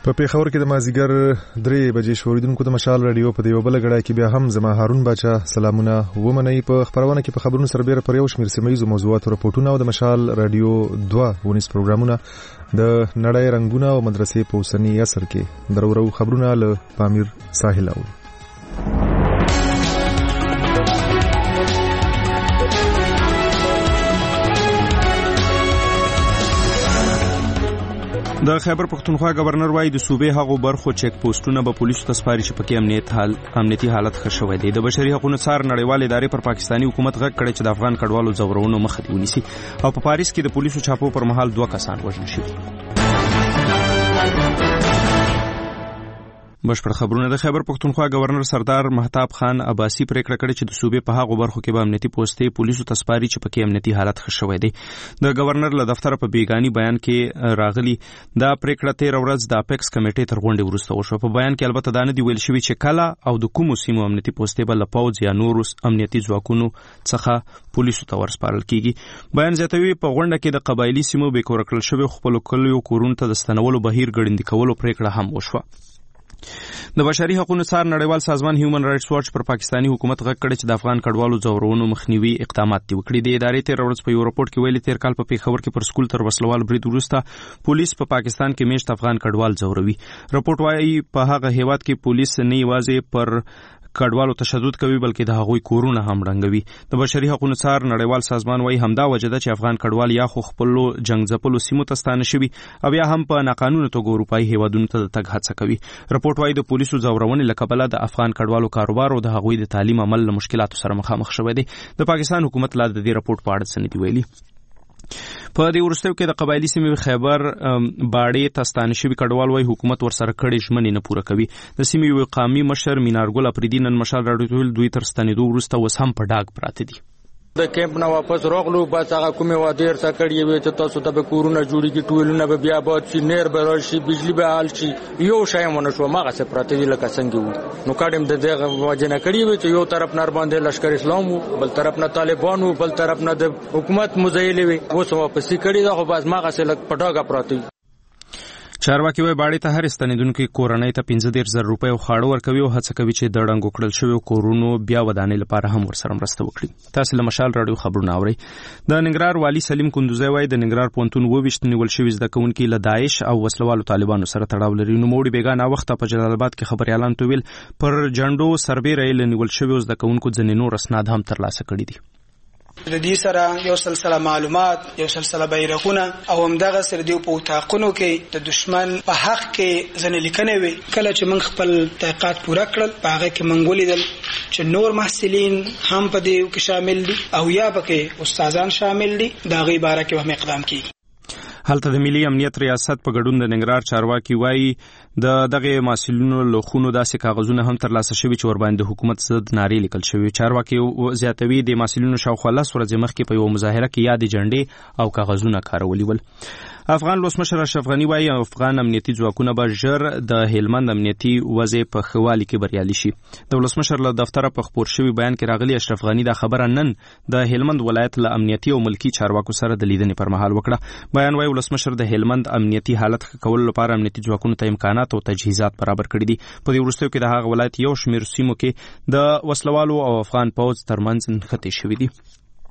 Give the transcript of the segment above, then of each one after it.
په پیښور کې د مازیګر 3 بجې شوریدونکو د مشال رادیو په دیو بل غړای کې بیا هم زما هارون باچا سلامونه ومني. په خبرونه کې په خبرونو سره بیره پر یو شمیر سیمایي موضوعاتو راپورټونه او د مشال رادیو 2 ونیس پروګرامونه د نړۍ رنگونه او مدرسې په اوسنی اثر کې درورو خبرونه له پامیر ساحل او د خیبر پختونخوا گورنر وایي د صوبې هغو برخو چیک پوسټونه به پولیسو ته سپاري چې پکې امنیتي حالت ښه شوی دی. د بشري حقوقو څار نړیوال ادارې پر پاکستاني حکومت غږ کړی چې د افغان کډوالو ځورونو مخه دې ونیسي او په پاریس کې د پولیسو چاپو پر مهال 2 کسان وژل شوي. بشپړ خبرونه. د خیبر پختونخوا گورنر سردار مهتاب خان عباسی پریکړه کړې چې د صوبې په هغو برخو کې به امنیتي پوسټې پولیسو ته سپاري چې پکې امنیتي حالت ښه شوی دی. د گورنر له دفتر په بیګانی بیان کې راغلی دا پریکړه 13 ورځ د اپیکس کمیټې تر غونډې وروسته وشوه. په بیان کې البته دا نه دی ویل شوی چې کله او د کومو سیمو امنیتي پوسټې به له پوځ یا نورو امنیتي ځواکونو څخه پولیسو ته ورسپارل کیږي. بیان زیاتوي په غونډه کې د قبایلی سیمو به کور کړل شوی خپل کلیو کورونو ته د ستنولو بهیر ګړندې کولو پریکړه هم وشوه. د بشري حقوقو څار نړیوال سازمان هیومن رائټس واچ پر پاکستاني حکومت غږ کړی چې د افغان کډوالو ځورونو مخنیوي اقدامات دی وکړي. د ادارې 13 ورځ په یو راپورټ کې ویلي 13 کال په پیښور کې پر سکول تر وسلوال برید وروسته پولیس په پاکستان کې میشت افغان کډوال ځوروي. راپورټ وايي په هغه هیواد کې پولیس نه یوازې پر کډوالو تشدد کوي بلکې د هغوی کورونه هم رنګوي. د بشري حقوقو څار نړیوال سازمان وايي همدا وجه ده چې افغان کډوال یا خو خپل جنگ ځپلو سیمو ته ستانه شوي او یا هم په ناقانونه توګه اروپایي هیوادونو ته د تګ هڅه کوي. راپورټ وايي د پولیسو ځورونې له کبله د افغان کډوالو کاروبار او د هغوی د تعلیم عمل له مشکلاتو سره مخامخ شوی دی. د پاکستان حکومت لا د دې راپورټ په اړه څه نه دی ویلي. په دې وروستیو کې د قبایلی سیمې خیبر باړې تستانه شوي کډوال وايي حکومت ورسره کړي ژمنې نه پوره کوي. د سیمې یو قامي مشر مینارګل اپریدي نن مشال راډیو دوی تر ستنېدو وروسته اوس هم په ډاګ پراته دي. د کیمپ نه واپس راغلو بس هغه کومه وادر څخه کړی وي چې تاسو ته به کورونه جوړیږي ټولونه به بیا باد شي نیر به راشي بجلی به حل شي یو شای مونږ شو ماغه څه پراته دي لکه څنګه وو نو کاډم د دغه وجنه کړی وي چې یو طرف نار باندې لشکر اسلام وو بل طرف نه طالبان وو بل طرف نه د حکومت مزایل وي اوس واپس کړی دا خو بس ماغه څه لک پټاګه پراته. چارواکي وایي باړې ته هر ستنېدونکي کورنۍ ته 15,000 روپۍ او خواړه ورکوي او هڅه کوي چې د ړنګو کړل شویو کورونو بیا ودانۍ لپاره هم ورسره مرسته وکړي. تاسو له مشال راډیو خبرونه اورئ. د ننګرهار والي سلیم کندوزی وایي د ننګرهار پوهنتون 22 نیول شوي زده کوونکي له داعش او وسلوالو طالبانو سره تړاو لري. نوموړي بیګانه وخته په جلال آباد کې خبريالانو ته ویل پر جنډو سربېره له نیول شویو زده کوونکو ځینې نور اسناد هم ترلاسه کړي دي. د دې سره یو سلسله معلومات یو سلسله بیرغونه او همدغه سره دی په تاقونو کې د دشمن په حق کې ځنې لیکنې وي. کله چې موږ خپل تحقیقات پوره کړل په هغه کې موږ ولیدل چې نور محصلین هم په دې کې شامل دي او یا پکې استادان شامل دي. دا غي باره کې هم اقدام کیږي. هلته د ملي امنیت ریاست په ګډون د ننګرهار چارواکي وایي د دغه مسؤلینو لخونو داسې کاغذونه هم ترلاسه شوي چې ورباندې حکومت ضد نارې لیکل شوي. چارواکي زیاتوي د مسؤلینو شاوخوا 10 ورځې مخکې په یو مظاهره کې یادې جنډې او کاغذونه کارولي ول. افغان ولسمشر اشرف غنی وایي افغان امنیتي ځواکونه به ژر د هلمند امنیتي وضع په ښه والي کې بریالي شي. د ولسمشر له دفتره په خپور شوي بیان کې راغلی اشرف غنی دا خبره نن د هلمند ولایت له امنیتي او ملکی چارواکو سره د لیدنې پر مهال وکړه. بیان وایي ولسمشر د هلمند امنیتي حالت ښه کولو لپاره امنیتي ځواکونو ته امکانات او تجهیزات برابر کړي دي. په دې وروستیو کې د هغه ولایت یو شمېر سیمو کې د وسلوالو او افغان پوځ ترمنځ نښتې شوي دي.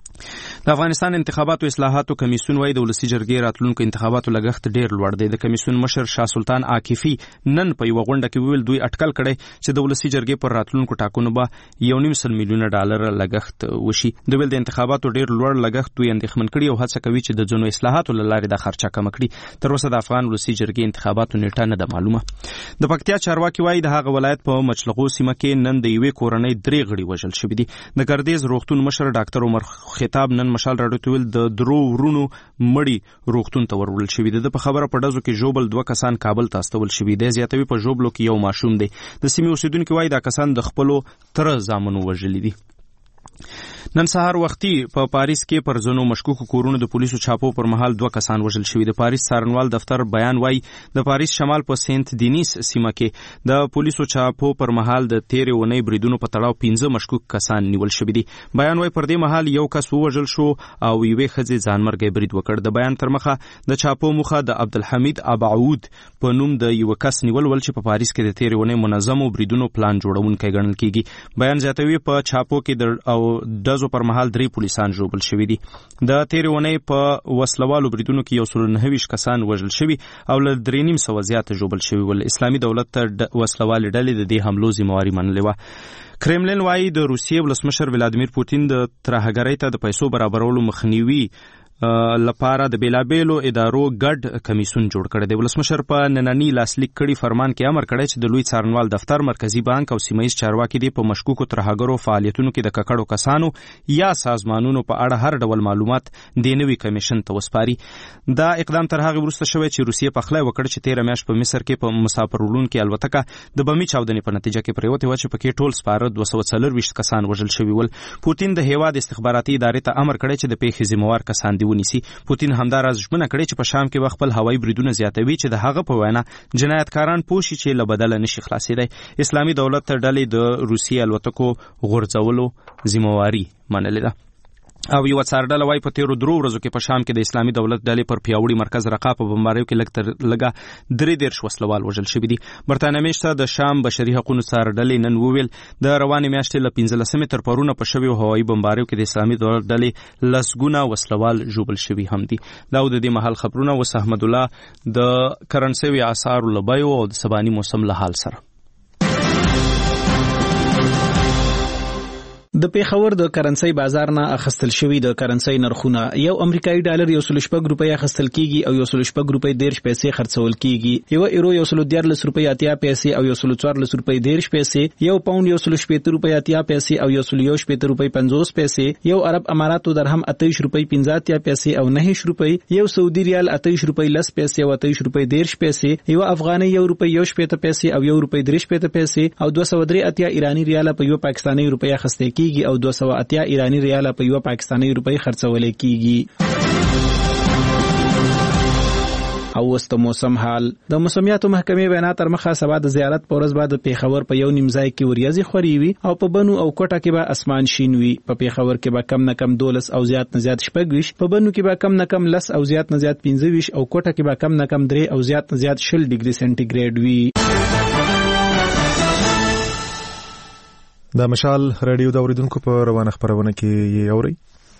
د افغانستان انتخاباتو اصلاحاتو کمیسیون وايي د ولسي جرګې راتلونکو انتخاباتو لګښت ډیر لوړ دی. د کمیسیون مشر شاه سلطان عاکفي نن په یو غونډه کې ویل دوی اټکل کړي چې د ولسي جرګې پر راتلونکو ټاکنو به $1.5 میلیون لګښت وشي. د ویل د انتخاباتو ډیر لوړ لګښت دوی اندېښمن کړي او هڅه کوي چې د ځینو اصلاحاتو له لارې د خرچه کم کړي. تر اوسه د افغان ولسي جرګې انتخاباتو نیټه نه ده معلومه. د پکتیا چارواکي وايي د هغه ولایت په مچلغو سیمه کې نن د یوې کورنۍ 3 غړي وژل شوي دي. د ګردیز روغتون مشر ډاکټر عمر خطاب نن مشال راډیو ته ویل د درو ورونو مړی روغتون ته ورول شوي دي. په خبره په ډزو کې ژوبل 2 کسان کابل ته استول شوي دي. زیاتوي په ژوبلو کې یو ماشوم دی. د سیمې اوسیدونکو وايي دا کسان د خپلو تر زامنو وژلي دي. نن سهار وختي په پاریس کې پر ځینو مشکوکو کورونو د پولیسو چاپو پر مهال 2 کسان وژل شوي. د پاریس څارنوال دفتر بیان وایي د پاریس شمال په سینت دینیس سیمه کې د پولیسو چاپو پر مهال د تیرې اونۍ بریدونو په تړاو 15 مشکوک کسان نیول شوي دي. بیان وایي پر دې مهال یو کس ووژل شو او یوې ښځې ځانمرګي برید وکړ. د بیان تر مخه د چاپو موخه د عبدالحمید ابعود په نوم د یو کس نیول ول چې په پاریس کې د تیرې اونۍ منظمو بریدونو پلان جوړونکی ګڼل کیږي. بیان زیاتوي په چاپو کې او پر مهال 3 پولیسان ژوبل شوي دي. د تیرې اونۍ په وسلوالو بریدونو کې 129 کسان وژل شوي او له 350 زیات ژوبل شوي ول. اسلامي دولت ته وسلوالې ډلې د دې حملو ذمہواري منلې وه. کرملین وایي د روسیې ولسمشر ولادیمیر پوتین د ترهګرۍ ته د پیسو برابرولو مخنیوي لپاره د بیلابیلو ادارو ګډ کمیسون جوړ کړی دی. ولسمشر په نننی لاسلیک کړي فرمان کې امر کړی چې د لوی څارنوال دفتر، مرکزی بانک او سیمایي چارواکي دي په مشکوکو ترهګرو فعالیتونو کې د ککړو کسانو یا سازمانونو په اړه هر ډول معلومات د نوي کمیشن ته وسپاري. دا اقدام تر هغه وروسته شوی چې روسیې پخلی وکړ چې 13 میاشت په مصر کې په مسافر وړونکې الوتکه د بمي چاودنې په نتیجه کې پریوتې وه چې پکې ټول سپاره 240 کسان وژل شوي ول. پوتین د هیواد استخباراتي ادارې ته امر کړی چې د پیښې ذمہوار کسان دي ونیسي. پوتین همداراز ژمنه کړې چې په شام کې خپل هوایي بریدونه زیاتوي چې د هغه په وینا جنایتکاران پوه شي چې له بدله نشي خلاصېدی. اسلامي دولت ته ډلې د روسیې الوتکو غورځولو ذمہواري منلې ده. او یو څارډله وای په تیرو 3 ورځو کې په شام کې د اسلامي دولت ډلې پر پیاوړي مرکز رقا په بمباریو کې لګه 3 وسلوال وژل شوي دي. برتانیه میشته د شام بشري حقوقو څارډلې نن وویل د روانې میاشتې له 15 تر پرونه په شویو هوایي بمباریو کې د اسلامي دولت ډلې لسګونه وسلوال ژوبل شوي هم دي. دا د دې مهال خبرونه وس احمد الله د کرنسوي آثارو لبیو او د سباني موسم له حال سره. د پیښور د کرنسي بازار نه اخستل شوی د کرنسي نرخونه یو امریکایي ډالر 1.4 روپۍ اخستل کیږي او 1.4 روپۍ 10 پیسې خرڅول کیږي. یو ایرو 1.14 روپۍ 80 پیسې او 1.14 روپۍ 10 پیسې. یو پاوند 1.8 روپۍ 80 پیسې او 1.8 روپۍ 50 پیسې. یو عرب اماراتو درهم 28 روپۍ 50 پیسې او 9 روپۍ. یو سعودي ریال 28 روپۍ 10 پیسې او 28 روپۍ 10 پیسې. یو افغاني 1 روپۍ 1 پیسې او 1 روپۍ 3 پیسې او 203 ایرانی ریال په یو پاکستاني روپۍ اخستل کیږي او 280 ایرانی ریال په یو پاکستاني روپۍ خرڅول کیږي. او وست موسم حال د موسمیاتو محکمې وینا تر مخه سبا د زیارت پورز بعد پیښور په یو نیمځای کې وریاضي خوري وي او په بنو او کوټه کې به اسمان شین وي. په پیښور کې به کم نه کم 12 او زیات نه زیات 24، په بنو کې به کم نه کم 10 او زیات نه زیات 25 او کوټه کې به کم نه کم 3 او زیات نه زیات 20 ډیګري سنټیګریډ وي. دا مشال رادیو د اوریدونکو په روانه خبرونه کې یې اوري.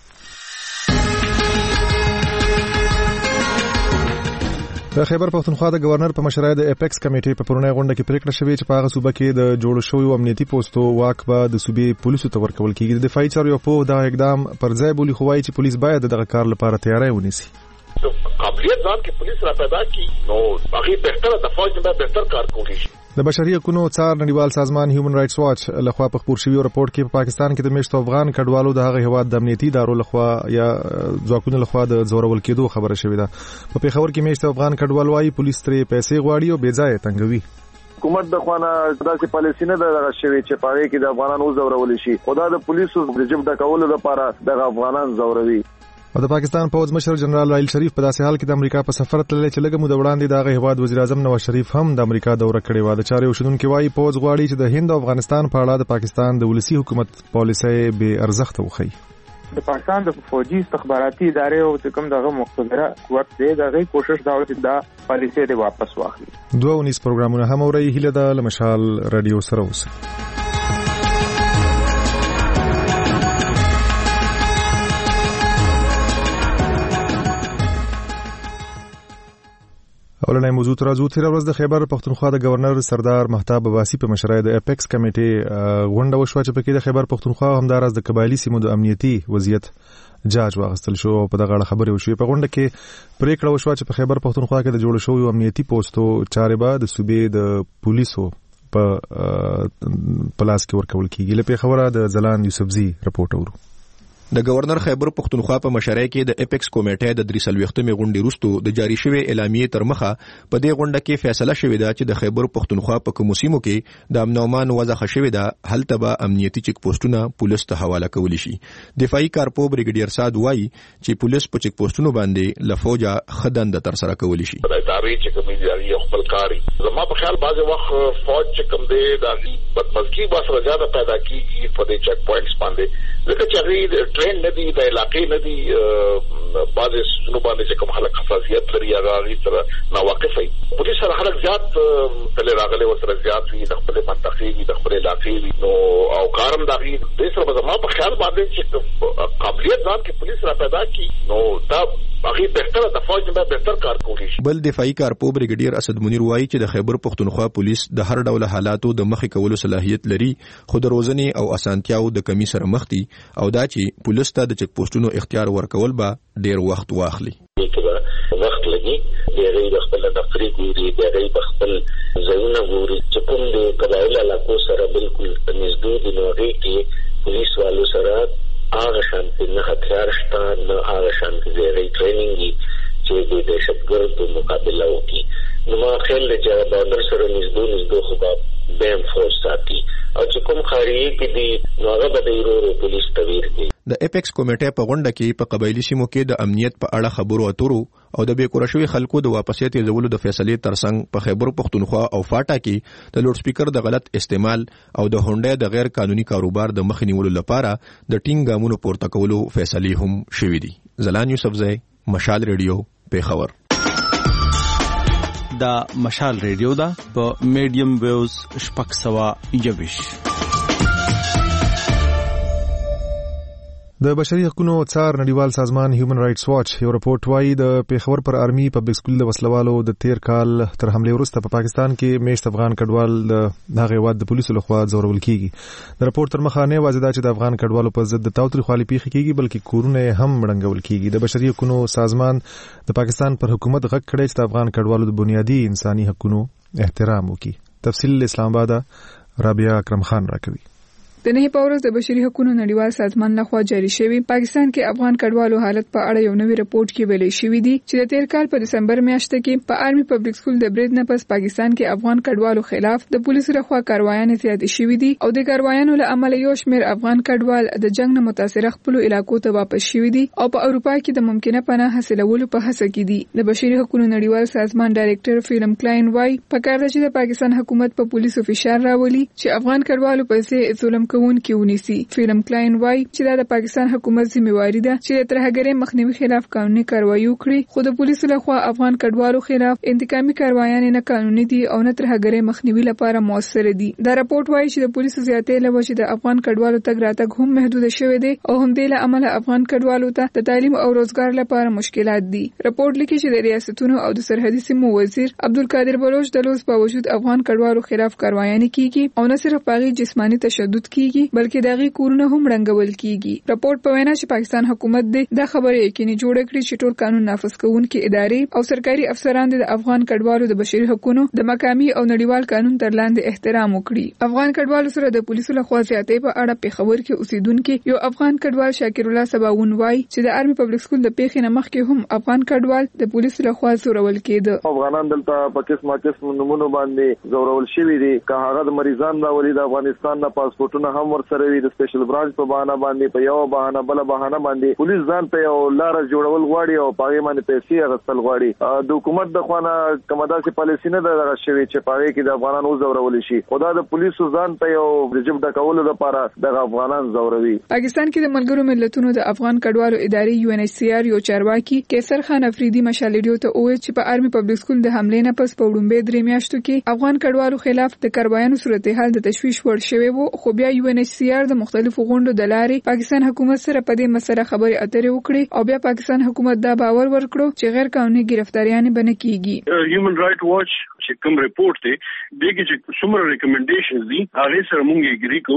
د خیبر پښتونخوا د گورنر په مشرۍ د اپیکس کمیټې په پرونی غونډه کې پریکړه شوې چې په هغه صوبه کې د جوړ شویو امنیتي پوسټو واک به د صوبې پولیسو ته ورکول کیږي. د دفاعي چارو په دا اقدام پر ځای بولی خو وايي چې پولیس باید دغه کار لپاره تیاری ونیسي. قابلیت ځان کې پولیس را پیدا کی نو هغه بهتره د فوج نه بهتر کار کوي. د بشري حقوقو څار نړیوال سازمان هیومن رائټس واچ لخوا په خبر شوی رپورت کې په پاکستان کې د میشتو افغان کډوالو د هغه هواد د امنیتي ادارو لخوا یا ځواکونو لخوا د زورول کېدو خبره شوې ده. په پیښور کې میشتو افغان کډوال وايي پولیس ترې پیسې غواړي او بې ځایه تنګوي. حکومت د خوانه داسې پالیسي نه ده شوی چې پاره کې د افغانانو زورول شي. خدا د پولیسو د جبه ډکولو لپاره د افغانان زوروي. او د پاکستان پوز مشر جنرال راحیل شریف په داسې حال کې د امریکا په سفر تللی چې لږه موده وړاندې د هغه هیواد وزیر اعظم نواز شریف هم د امریکا دوره کړې وه. د چارې اوسیدونکي وایي پوز غواړي چې د هند او افغانستان په اړه د پاکستان د ولسي حکومت پالیسۍ بې ارزښته وښيي. د پاکستان د فوجي استخباراتي ادارې او چې کوم دغه مقتدره قوت دی دغه کوشش دا و چې دا پالیسۍ د واپس واخلي. 2 پروګرامونه هم اوري. هیله ده له مشال رادیو سره اوسئ. اولنۍ موضوع ترازو تیر ورځ د خیبر پښتونخوا د گورنر سردار مهتاب عباسي په مشرۍ د اپیکس کمیټې غونډه وشوه چې پکې د خیبر پښتونخوا همداراز د قبایلی سیمو د امنیتي وضعیت جاج واغستل شو. په دغه اړه خبرې وشوې. په غونډه کې پریکړه وشوه چې په خیبر پښتونخوا کې د جوړ شویو امنیتي پوسټو چارې به د صوبې د پولیسو په پلاس کې ورکول کیږي. له پیښوره د زلان یوسفزي رپورټ اورو. د گورنر خیبر پختونخوا په مشرۍ کې د اپیکس کمیټې د 340مې غونډې وروسته د جاری شوی اعلامیې تر مخه په دې غونډه کې فیصله شوې ده چې د خیبر پختونخوا په کومو سیمو کې د امن او امان وضع شوې ده هلته به امنیتي چک پوسټونه پولیس ته حواله کولی شي. دفاعي کارپو بریګیډیر سعد وایي چې پولیس په چک پوسټونو باندې لفوجا خدند تر سره کولی شي. ادارې چې کومې جاری خپل کاری زما په خیال بعض وخت فوج چې کوم دی د بدمزګي باسره زیاده پیدا کیږي په دې چک پوینټس باندې ځکه چې هغه ټرین نه دی د علاقې نه دی بعض سونو باندې چې کوم خلک حساسیت لري هغه سره ناواقف وي. پولیس سره خلک زیات تل راغلي ورسره زیات وي د خپل منطقې وي د خپل علاقې وي نو او کارم دغه د سره زما په خیال باندې چې قابلیت ځان کې پولیس را پیدا کی نو دا هغه بهتره د فوج نه بهتر کار کوي. بل دفاعي کارپو بریګیډیر اسد منیر وایي چې د خیبر پختونخوا پولیس د هر ډول حالاتو د مخې کولو صلاحیت لري خو د روزنې او اسانتیاو د کمی سره مخ دي او دا چې پولیس ته د چک پوسټونو اختیار ورکول به ډیر وخت واخلي. وخت لګي د خپل دفتري ګوري د خپل ځایونه ګوري چې کوم د قبایل علاقو سره بالکل نږدې دي نو هغه کې پولیس والو سره هغه شانتي نه هتیار شته نه هغه شانتي د ټریننګ چې د دهشتګردو مقابله وکړي. نو ما خیال چې بارډر سره نږدې خو به بیم فورس ساتي او چې کوم خارجي کې دي نو هغه به د ایرو پولیس تویر دي. د اپیکس کمیټې په غونډه کې په قبایلی سیمو کې د امنیت په اړه خبرو اترو او د بیکوره شوی خلکو د واپسیت زولو د فیصلې ترڅنګ په خیبر پختونخوا او فاټا کې د لوډ سپیکر د غلط استعمال او د هونډې د غیر قانوني کاروبار د مخ نیولو لپاره د ټینګ ګامونو پورته کولو فیصلې هم شوې دي. زلان یوسفزئی، مشال ریډیو، پیښور. دا مشال ریډیو دا په میډیم ویوز 621. د بشري حقوقو څار نړیوال سازمان هیومن رائټس واچ یو رپورت وايي د پیښور پر آرمي پبلک سکول د وسلوالو د 13 کال تر حمله وروسته په پاکستان کې میشت افغان کډوال د هغه هیواد د پولیسو لخوا ځورول کیږي. د رپورت تر مخه نه واضح ده چې د افغان کډوالو په ضد د تاوتریخوالي پیښې کیږي بلکې کورونه هم مړنګول کیږي. د بشري حقوقو سازمان د پاکستان پر حکومت غږ کړی چې د افغان کډوالو د بنیادي انساني حقوقو احترام وکړي. تفصیل اسلام آباد رابعه اکرم خان راکوي. د نه پاورز د بشري حقوقو نړیوال سازمان لخوا جاری شوی پاکستان کې افغان کډوالو حالت په اړه یو نوی رپورت کې ویلي شوی دی چې د 13 کال په دسمبر میاشت کې په آرمي پبلک سکول د برید نه پس پاکستان کې افغان کډوالو خلاف د پولیسو لخوا کاروایانې زیاتې شوې دي او د کاروایانو له امله یو شمېر افغان کډوال د جنگ نه متاثره خپل علاقو ته واپس شوي دي او په اروپا کې د ممکنه پناه حاصلولو په هڅه کې دي. د بشري حقوقو نړیوال سازمان ډایریکټر فیلم کلاین وای پکار ده چې د پاکستان حکومت په پولیسو فشار راولي چې افغان کډوالو په څیر ظلم کوونکي ونیسي. فیلم کلاین وای چې د پاکستان حکومت ذمہواری ده چې د ترهګرۍ مخنیوي خلاف قانوني کاروایی وکړي خو د پولیسو لخوا افغان کډوالو خلاف انتقامي کاروایانې نه قانوني دي او نه ترهګرۍ مخنیوي لپاره موثر دي. دا رپورت وایي چې د پولیسو زیاتې له وجې د افغان کډوالو تګ راتګ هم محدود شوی دی او هم د عمله افغان کډوالو ته د تعلیم او روزګار لپاره مشکلات دي. رپورت لیکي چې د ریاستونو او د سرحدي سیمو وزیر عبدالقادر بلوچ د لوز باوجود افغان کډوالو خلاف کاروایانې کیږي او نه صرف پاغي جسمانی تشدد کیږي بلکې دغه کورونه هم رنګول کیږي. رپورت په وینا چې پاکستان حکومت دا خبره یقیني جوړ کړي چې ټول قانون نافذ کوونکي ادارې او سرکاري افسران د افغان کډوالو د بشري حقوقو د مقامي او نړیوال قانون تر لاندې احترام وکړي. افغان کډوالو سره د پولیسو لخوا زیاتې په اړه پیښور کې اوسیدونکو یو افغان کډوال شاکر الله سباون وای چې د آرمي پبلک سکول د پیښې نه مخکې هم افغان کډوال د پولیسو لخوا زورول کېده. افغانان دلته په قسمه نمونه باندې زورول شوی دي که هغه د مریضان دا ولید افغانستان نه پاسپورتونه هم ورسره وي د سپیشل برانچ په بهانه باندې په یو بهانه بل بهانه باندې پولیس ځان ته یو لار جوړول غواړي او پاره باندې پیسې اغستل غواړي. د حکومت د خوانه کومه داسې پالیسی نه ده شوی چې پاره کې د افغانانو زورول شي خدا د پولیسو ځان ته یو رجب ډکولو لپاره د افغانان زوروي. پاکستان کې د ملګرو ملتونو د افغان کډوالو ادارې UNHCR یو چارواکي کیسر خان افریدي مشال ریډیو ته وویل چې په آرمي پبلک سکول د حمله نه پس په وړاندې درې میاشتو کې افغان کډوالو خلاف د کاروایانو صورتحال د تشویش وړ شوی وو خو بیا UNHCR د مختلفو غونډو د لارې پاکستان حکومت سره په دې مسله خبرې اترې وکړي او بیا پاکستان حکومت دا باور ورکړو چې غیر قانوني گرفتاریان بنه کیږي. هیومن رائټ واچ چې کوم ریپورت دی دغه چې څومره ریکمنډیشنز دي هغه سره موږ اګری کوو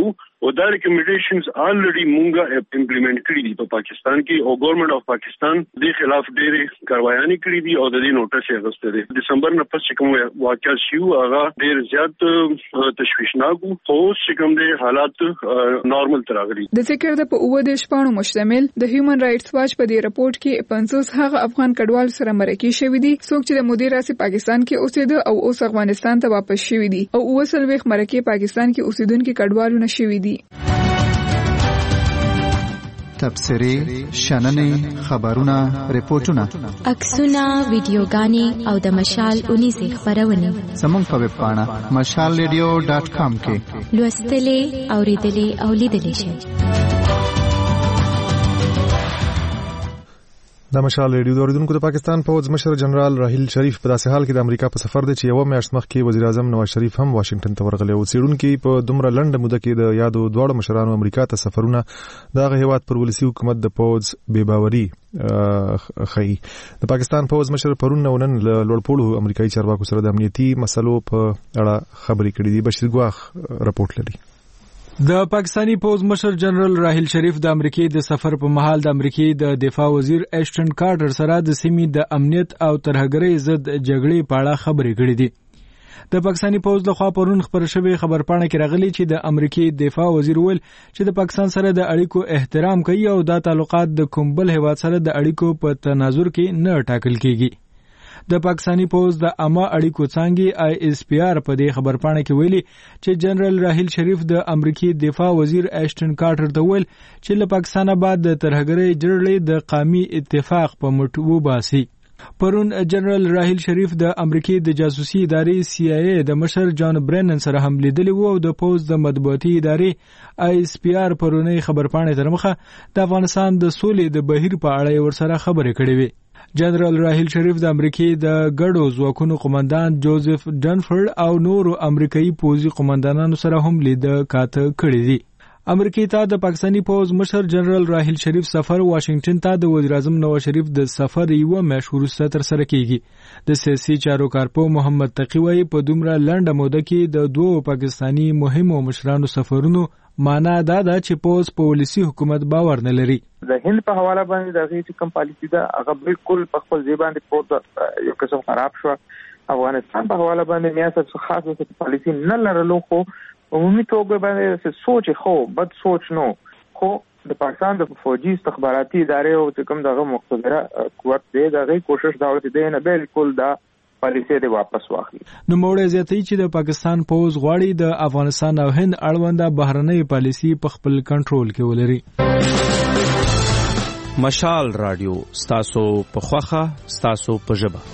او دا ریکمنډیشنز الریډي مونږه امپلیمنٹ کړی دي په پاکستان کې او ګورنمنت اف پاکستان د خلاف ډېرې کاروایي کړې دي او د دې نوټس یې غوښته دي. دسمبر نه پس کوم واقعیا شو هغه ډېر زیات تشویشناک او کوم دي حالات نارمل تراغلي. د ذکر د په 9 شپانو مشتمل د هیومن رائټس واچ په دې رپورت کې 50 هغه افغان کډوال سره مرکه شوې دي څوک چې د مودې راسي پاکستان کې اوسېده او اوس افغانستان ته واپس شوي دي او اوسلويخ مرکه پاکستان کې اوسیدونکو کډوالو نشوي دي. تبصرې، شننې، خبرونه، ریپورتونه، عکسونه، ویډیوګانې او د مشال 19 خبرونه زموږ په ویب پاڼه mashalradio.com کې لوستلې، اوریدلې او لیدلې شئ. د مشال ریډیو اوریدونکو د پاکستان پوځ مشر جنرال راحیل شریف په داسې حال کې د امریکا په سفر دی چې یو میاشت مخکې وزیر اعظم نواز شریف هم واشنگټن ته ورغلی و. څېړونکي په دومره لنډه موده کې د یادو دواړو مشرانو امریکا ته سفرونه د هیواد پر ولسی حکومت د پوځ بې باوري خي. د پاکستان پوځ مشر پرون نن لوړپوړو امریکایي چارواکو سره د امنیتي مسلو په اړه خبرې کړې دي. بشیر ګواخ رپورټ لري. د پاکستانی پوز مشر جنرال راحیل شریف د امریکای د سفر په مهال د امریکای د دفاع وزیر ایشټن کارټر سره د سیمې د امنیت او ترهګرۍ ضد جګړې په اړه خبرې کړې دي. د پاکستانی پوز لخوا پرون خبر شوی خبرپاڼه کې راغلی چې د امریکای دفاع وزیر ویل چې د پاکستان سره د اړیکو احترام کوي او دا تعلقات د کوم بل هیواد سره د اړیکو په تناظر کې نه ټاکل کیږي. د پاکستانی پوز د عامه اړیکو څانګې ISPR په دې خبرپاڼه کې ویلي چې جنرال راحیل شریف د امریکای دفاع وزیر ایشټن کارټر ته ویل چې له پاکستان بعد د ترهګرۍ جړلې د قومي اتفاق په مټ وباسي. پرون جنرال راحیل شریف د امریکای د جاسوسي ادارې CIA د مشر جان برینن سره هم لیدلی وو او د پوز د مطبوعاتي ادارې ISPR پرونی خبرپاڼه ترمخه د افغانستان د سولې د بهیر په اړه ورسره خبرې کړې وي. جنرال راحیل شریف د امریکای د ګډو ځواکونو قومندان جوزف ډنفورد او نورو امریکایي پوځي قومندانانو سره هم لیدل کاته کړی دي. امریکای ته د پاکستانی پوز مشر جنرال راحیل شریف سفر واشنگټن ته د وزیر اعظم نواز شریف د سفر یو مشهور ستر سره کیږي. د سیاسي چارو کارپو محمد تقی وایي په دومره لنډه موده کې د دوه پاکستانی مهمو مشرانو سفرونو معنا دا ده چې پوز په ولسی حکومت باور نه لري. د هند په حواله باندې د غي کوم پالیسی دا هغه بالکل په خپل ځای باندې پروت یو قسم خراب شو. افغانستان په حواله باندې میاسه څه خاصه پالیسی نه لرلو خو عمومي توګه باندې سوچ خو بد سوچ نو خو د پاکستان د فوجي استخباراتي ادارې او کوم دغه مقتدره قوت دی دغه کوشش دا ورته دی نه بالکل دا پالیسي دی واپس واخلي. نو موړ زیاتې چې د پاکستان پوز غواړي د افغانستان او هند اړونده بهرنۍ پالیسي په خپل کنټرول کې ولري. مشال رادیو ستاسو په خوخه ستاسو په ژبه.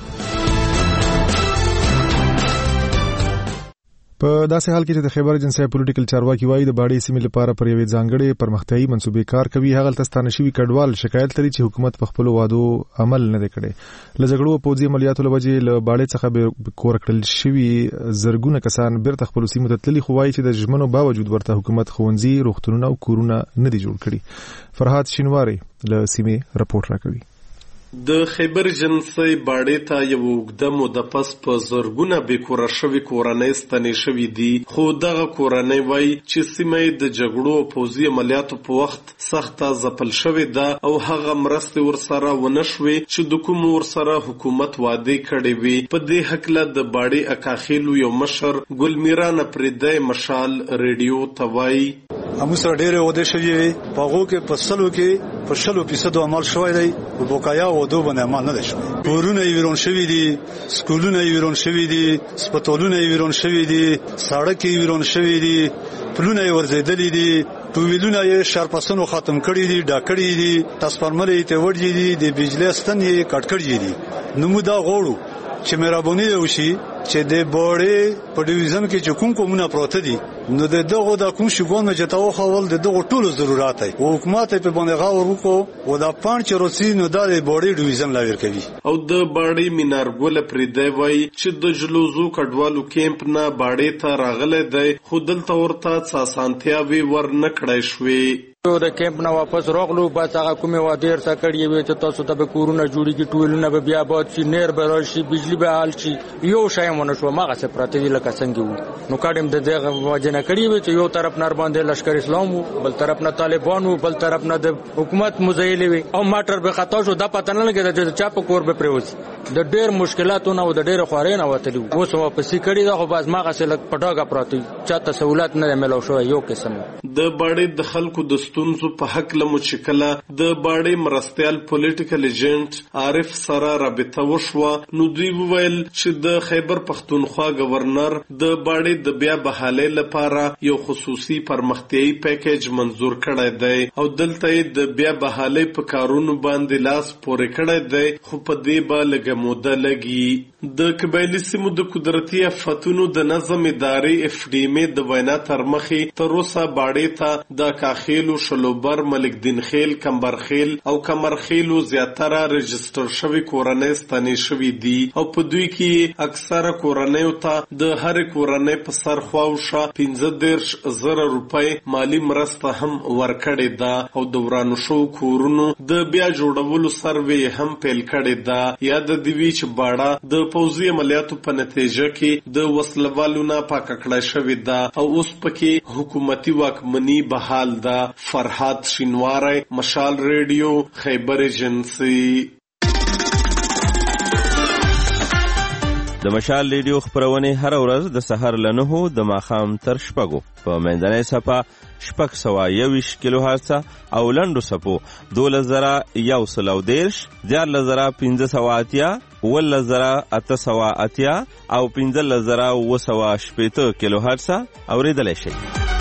په داسې حال کې چې د خیبر ایجنسی پولیټیکل چارواکي وایي د باډي سیمې لپاره پر یوې ځانګړې پرمختیايي منصوبې کار کوي هغه تستانه شوی کډوال شکایت لري چې حکومت په خپل وعدو عمل نه کړي. لږګړو پوځي عملیاتو لوجې له باډي څخه به کور کړل شوی زرګونه کسان بیرته خپل سیمو ته تللي خو وایي چې د ژمنو باوجود ورته حکومت خوندزي روغتونونه او کورونه نه دي جوړ کړي. فرهاد شینواری له سیمې رپورټ راکوي. د خیبر ایجنسی باډي ته یو وګړه موده پس په زرګونه بیکوره شوی کورنۍ ستنې شوې دي خو دغه کورنۍ وایي چې سیمه د جګړو او پوځي عملیاتو په وخت سخته ځپل شوې ده او هغه مرستې ورسره ونه شوې چې د کوم ورسره حکومت وعده کړې وي. په دې حکله د باډي اکاخیلو یو مشر ګلمیران پردای مشال ریډیو ته وایي همو سره ډېرې وعدې شوې په هغو کې په سلو کې په 100% عمل شوی دی په بوقایا وعدو باندې عمل نه دی شوی. کورونه یې ویرون شوي دي، سکولونه یې ویرون شوي دي، سپټالونه یې ویرون شوي دي، سړک یې ویرون شوي دي، پلونه یې ورځېدلي دي، ټوویلونه یې شارپسنو ختم کړي دي، ډاکړي دي، ټرانسفارمر یې ته وړي دي، د بجلی ستن یې کټ کړي دي. نو موږ دا غواړو چې مهرباني وشي چې د باډي په ډیویژن کې چې کوم کومونه پروت دي نو دغه د کوم شګونه چې تاو خول دغه ټولو ضرورت دی او حکومت په باندې غاور وکړو او دا پانچ روسي نو د باډي ډیویژن لا ورکوي. او د باډي مینارګل پردای وای چې د جلوزو کډوالو کیمپ نه باډي ته راغله دی خو دلته ورته ساسانتیا وی ور نه کړای شوې. د کیمپ نه واپس راغلو بس هغه کومه وادر سره کړی وي چې تاسو ته به کورونه جوړیږي ټولونه به بیا باد شي نیر به راشي بجلی به حل شي یو شی شایم ونشو ماغه څه پراته دي لکه څنګه وو نو کاډم د دغه وجنه کړی وي چې یو طرف نار باندې لشکر اسلام وو بل طرف نه طالبان وو بل طرف نه د حکومت مزایل وي او ماټر به خطا شو د پته نه لګیږي چې چا په کور به پروز د ډېر مشکلاتونه او د ډېر خوارین او تلو اوس واپس کړي دا خو باز ماغه څه لک پټاګه پراته چاته سہولت نه ملو شو یو قسم د باړې د خلکو د ستونزو په حق لمو چکله د باړې مرستيال پولیټیکل ایجنټ عارف سره رابطه وشوه نو دوی وویل چې د خیبر پختونخوا گورنر د باړې د بیا بحالۍ لپاره یو خصوصي پرمختیايي پیکیج منزور کړی دی او دلته د بیا بحالۍ په کارونو باندې لاس پورې کړی دی خو په دې به لږه موده لګي د قبایلي سیمو د قدرتي آفتونو د نظم ادارې FDM د وینا تر مخې تر اوسه باړې ته د کاخیلو شلوبر ملک دین خیل کمبرخیل او کمرخیلو زیاتره رجستر شوی کورنۍ ستنې شوی دي او په دوی کې اکثره کورنۍ ته د هر کورنۍ په سر خواوشه 15,000 روپۍ مالی مرسته هم ورکړې ده او د ورانو شو کورونو د بیا جوړولو سروې هم پیل کړې ده یاد دی وی چې باړه د پوځي عملیاتو په نتیجه کې د وسلوالو نه پاک کړای شوی ده او اوس پکې حکومتي واکمني بحال ده. فرحات شینواری، مشال ریډیو، خیبر ایجنسی. د مشال ریډیو خبرونه هر ورځ د سحر له 9 د ماښام تر 6 په منځنۍ صفه 621 کیلو هرتز او لنډو صفو 2110 1580 ولزرا او 15,980 کیلو هرتز اوریدل شي.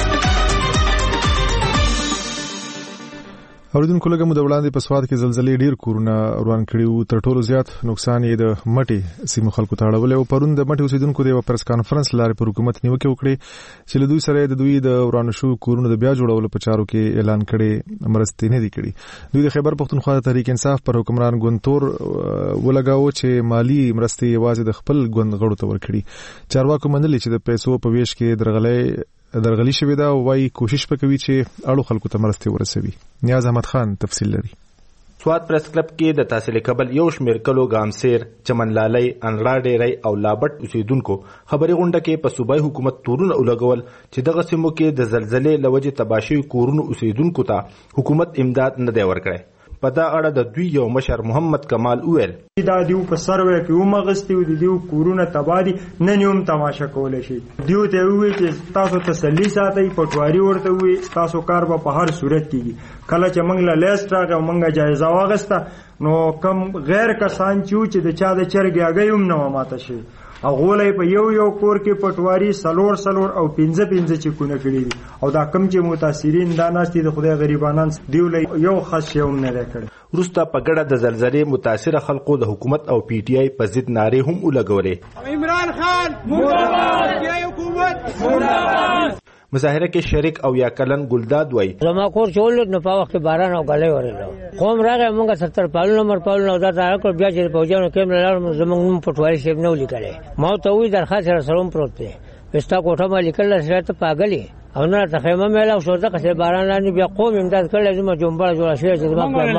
اوریدونکو لږه موده وړاندې په سواد کې زلزلې ډیر کورونه روان کړي وو تر ټولو زیات نقصان یې د مټي سیمو خلکو ته اړولې او پرون د مټي اوسیدونکو د پریس کانفرنس لارې پر حکومت نیوکه وکړي چې له دوی سره د دوی د ورانو شو کورونو د بیا جوړولو په چارو کې اعلان کړي مرستې نه دي کړي. دوی د خیبر پختونخوا تحریک انصاف پر حکمران ګوندتور ولګاو چې مالی مرستې یوازې د خپل ګوند غړو ته ورکړي. چارواکو منلي چې د پیسو په ویش کې درغلي شوی دا وایي کوشش وکوي چې اړو خلکو ته مرستې ورسوي. نیاز احمد خان تفصیل لري. سواد پریس کلب کې د تحصیل قبل یو شمیر کلو ګامسیر، چمن لالۍ، انړا ډېری او لابټ اوسیدونکو خبري غونډه کې په صوبایي حکومت تورونه ولګول چې دغه سیمو کې د زلزلې لوجې تباشي کورونو اوسیدونکو ته حکومت امداد نه دی ورکړی. په دا اړه د دوی یو مشر محمد کمال وویل دا دیو په سروې کې ومغستي او دیو کورونه تبادي نه نیوم تماشا کول شي. دیو ته وی چې تاسو تسلی ساتي پټواري ورته وی تاسو کار په هر صورت کیږي. کله چې موږ له لیست راغو موږ جایزه واغسته نو کم غیر کسان چې د چا د چرګ اگیم نه ماته شي او غولای په یو کور کې پټواري سلور او 15 چې کونه کړی دي او دا کم چې متاثرین دا ناشتي د خدای غریبانان دیولای یو خاص یو نه لري. روستا پګړه د زلزلې متاثر خلکو د حکومت او پی ټی آی په ضد ناره هم ولګولې. عمران خان مرداباد، یا حکومت مرداباد. مظاهره کې شریک او یا کلن ګلداد وای زما کور چول نه په وخت باران او غلې ورېدو قوم راغی موږ 70 پالو دا راکړ بیا چې پوجانو کې ملل زمونږ پټواري شپ نه ولیکلې ما ته وی درخواست سره پروت دی پستا کوټه ما لیکل سره ته پاګلی او نه ته خیمه مېلا شو ځکه چې باران لاندې بیا قوم امداد کړل زما جنبه جوړ شوی چې زما په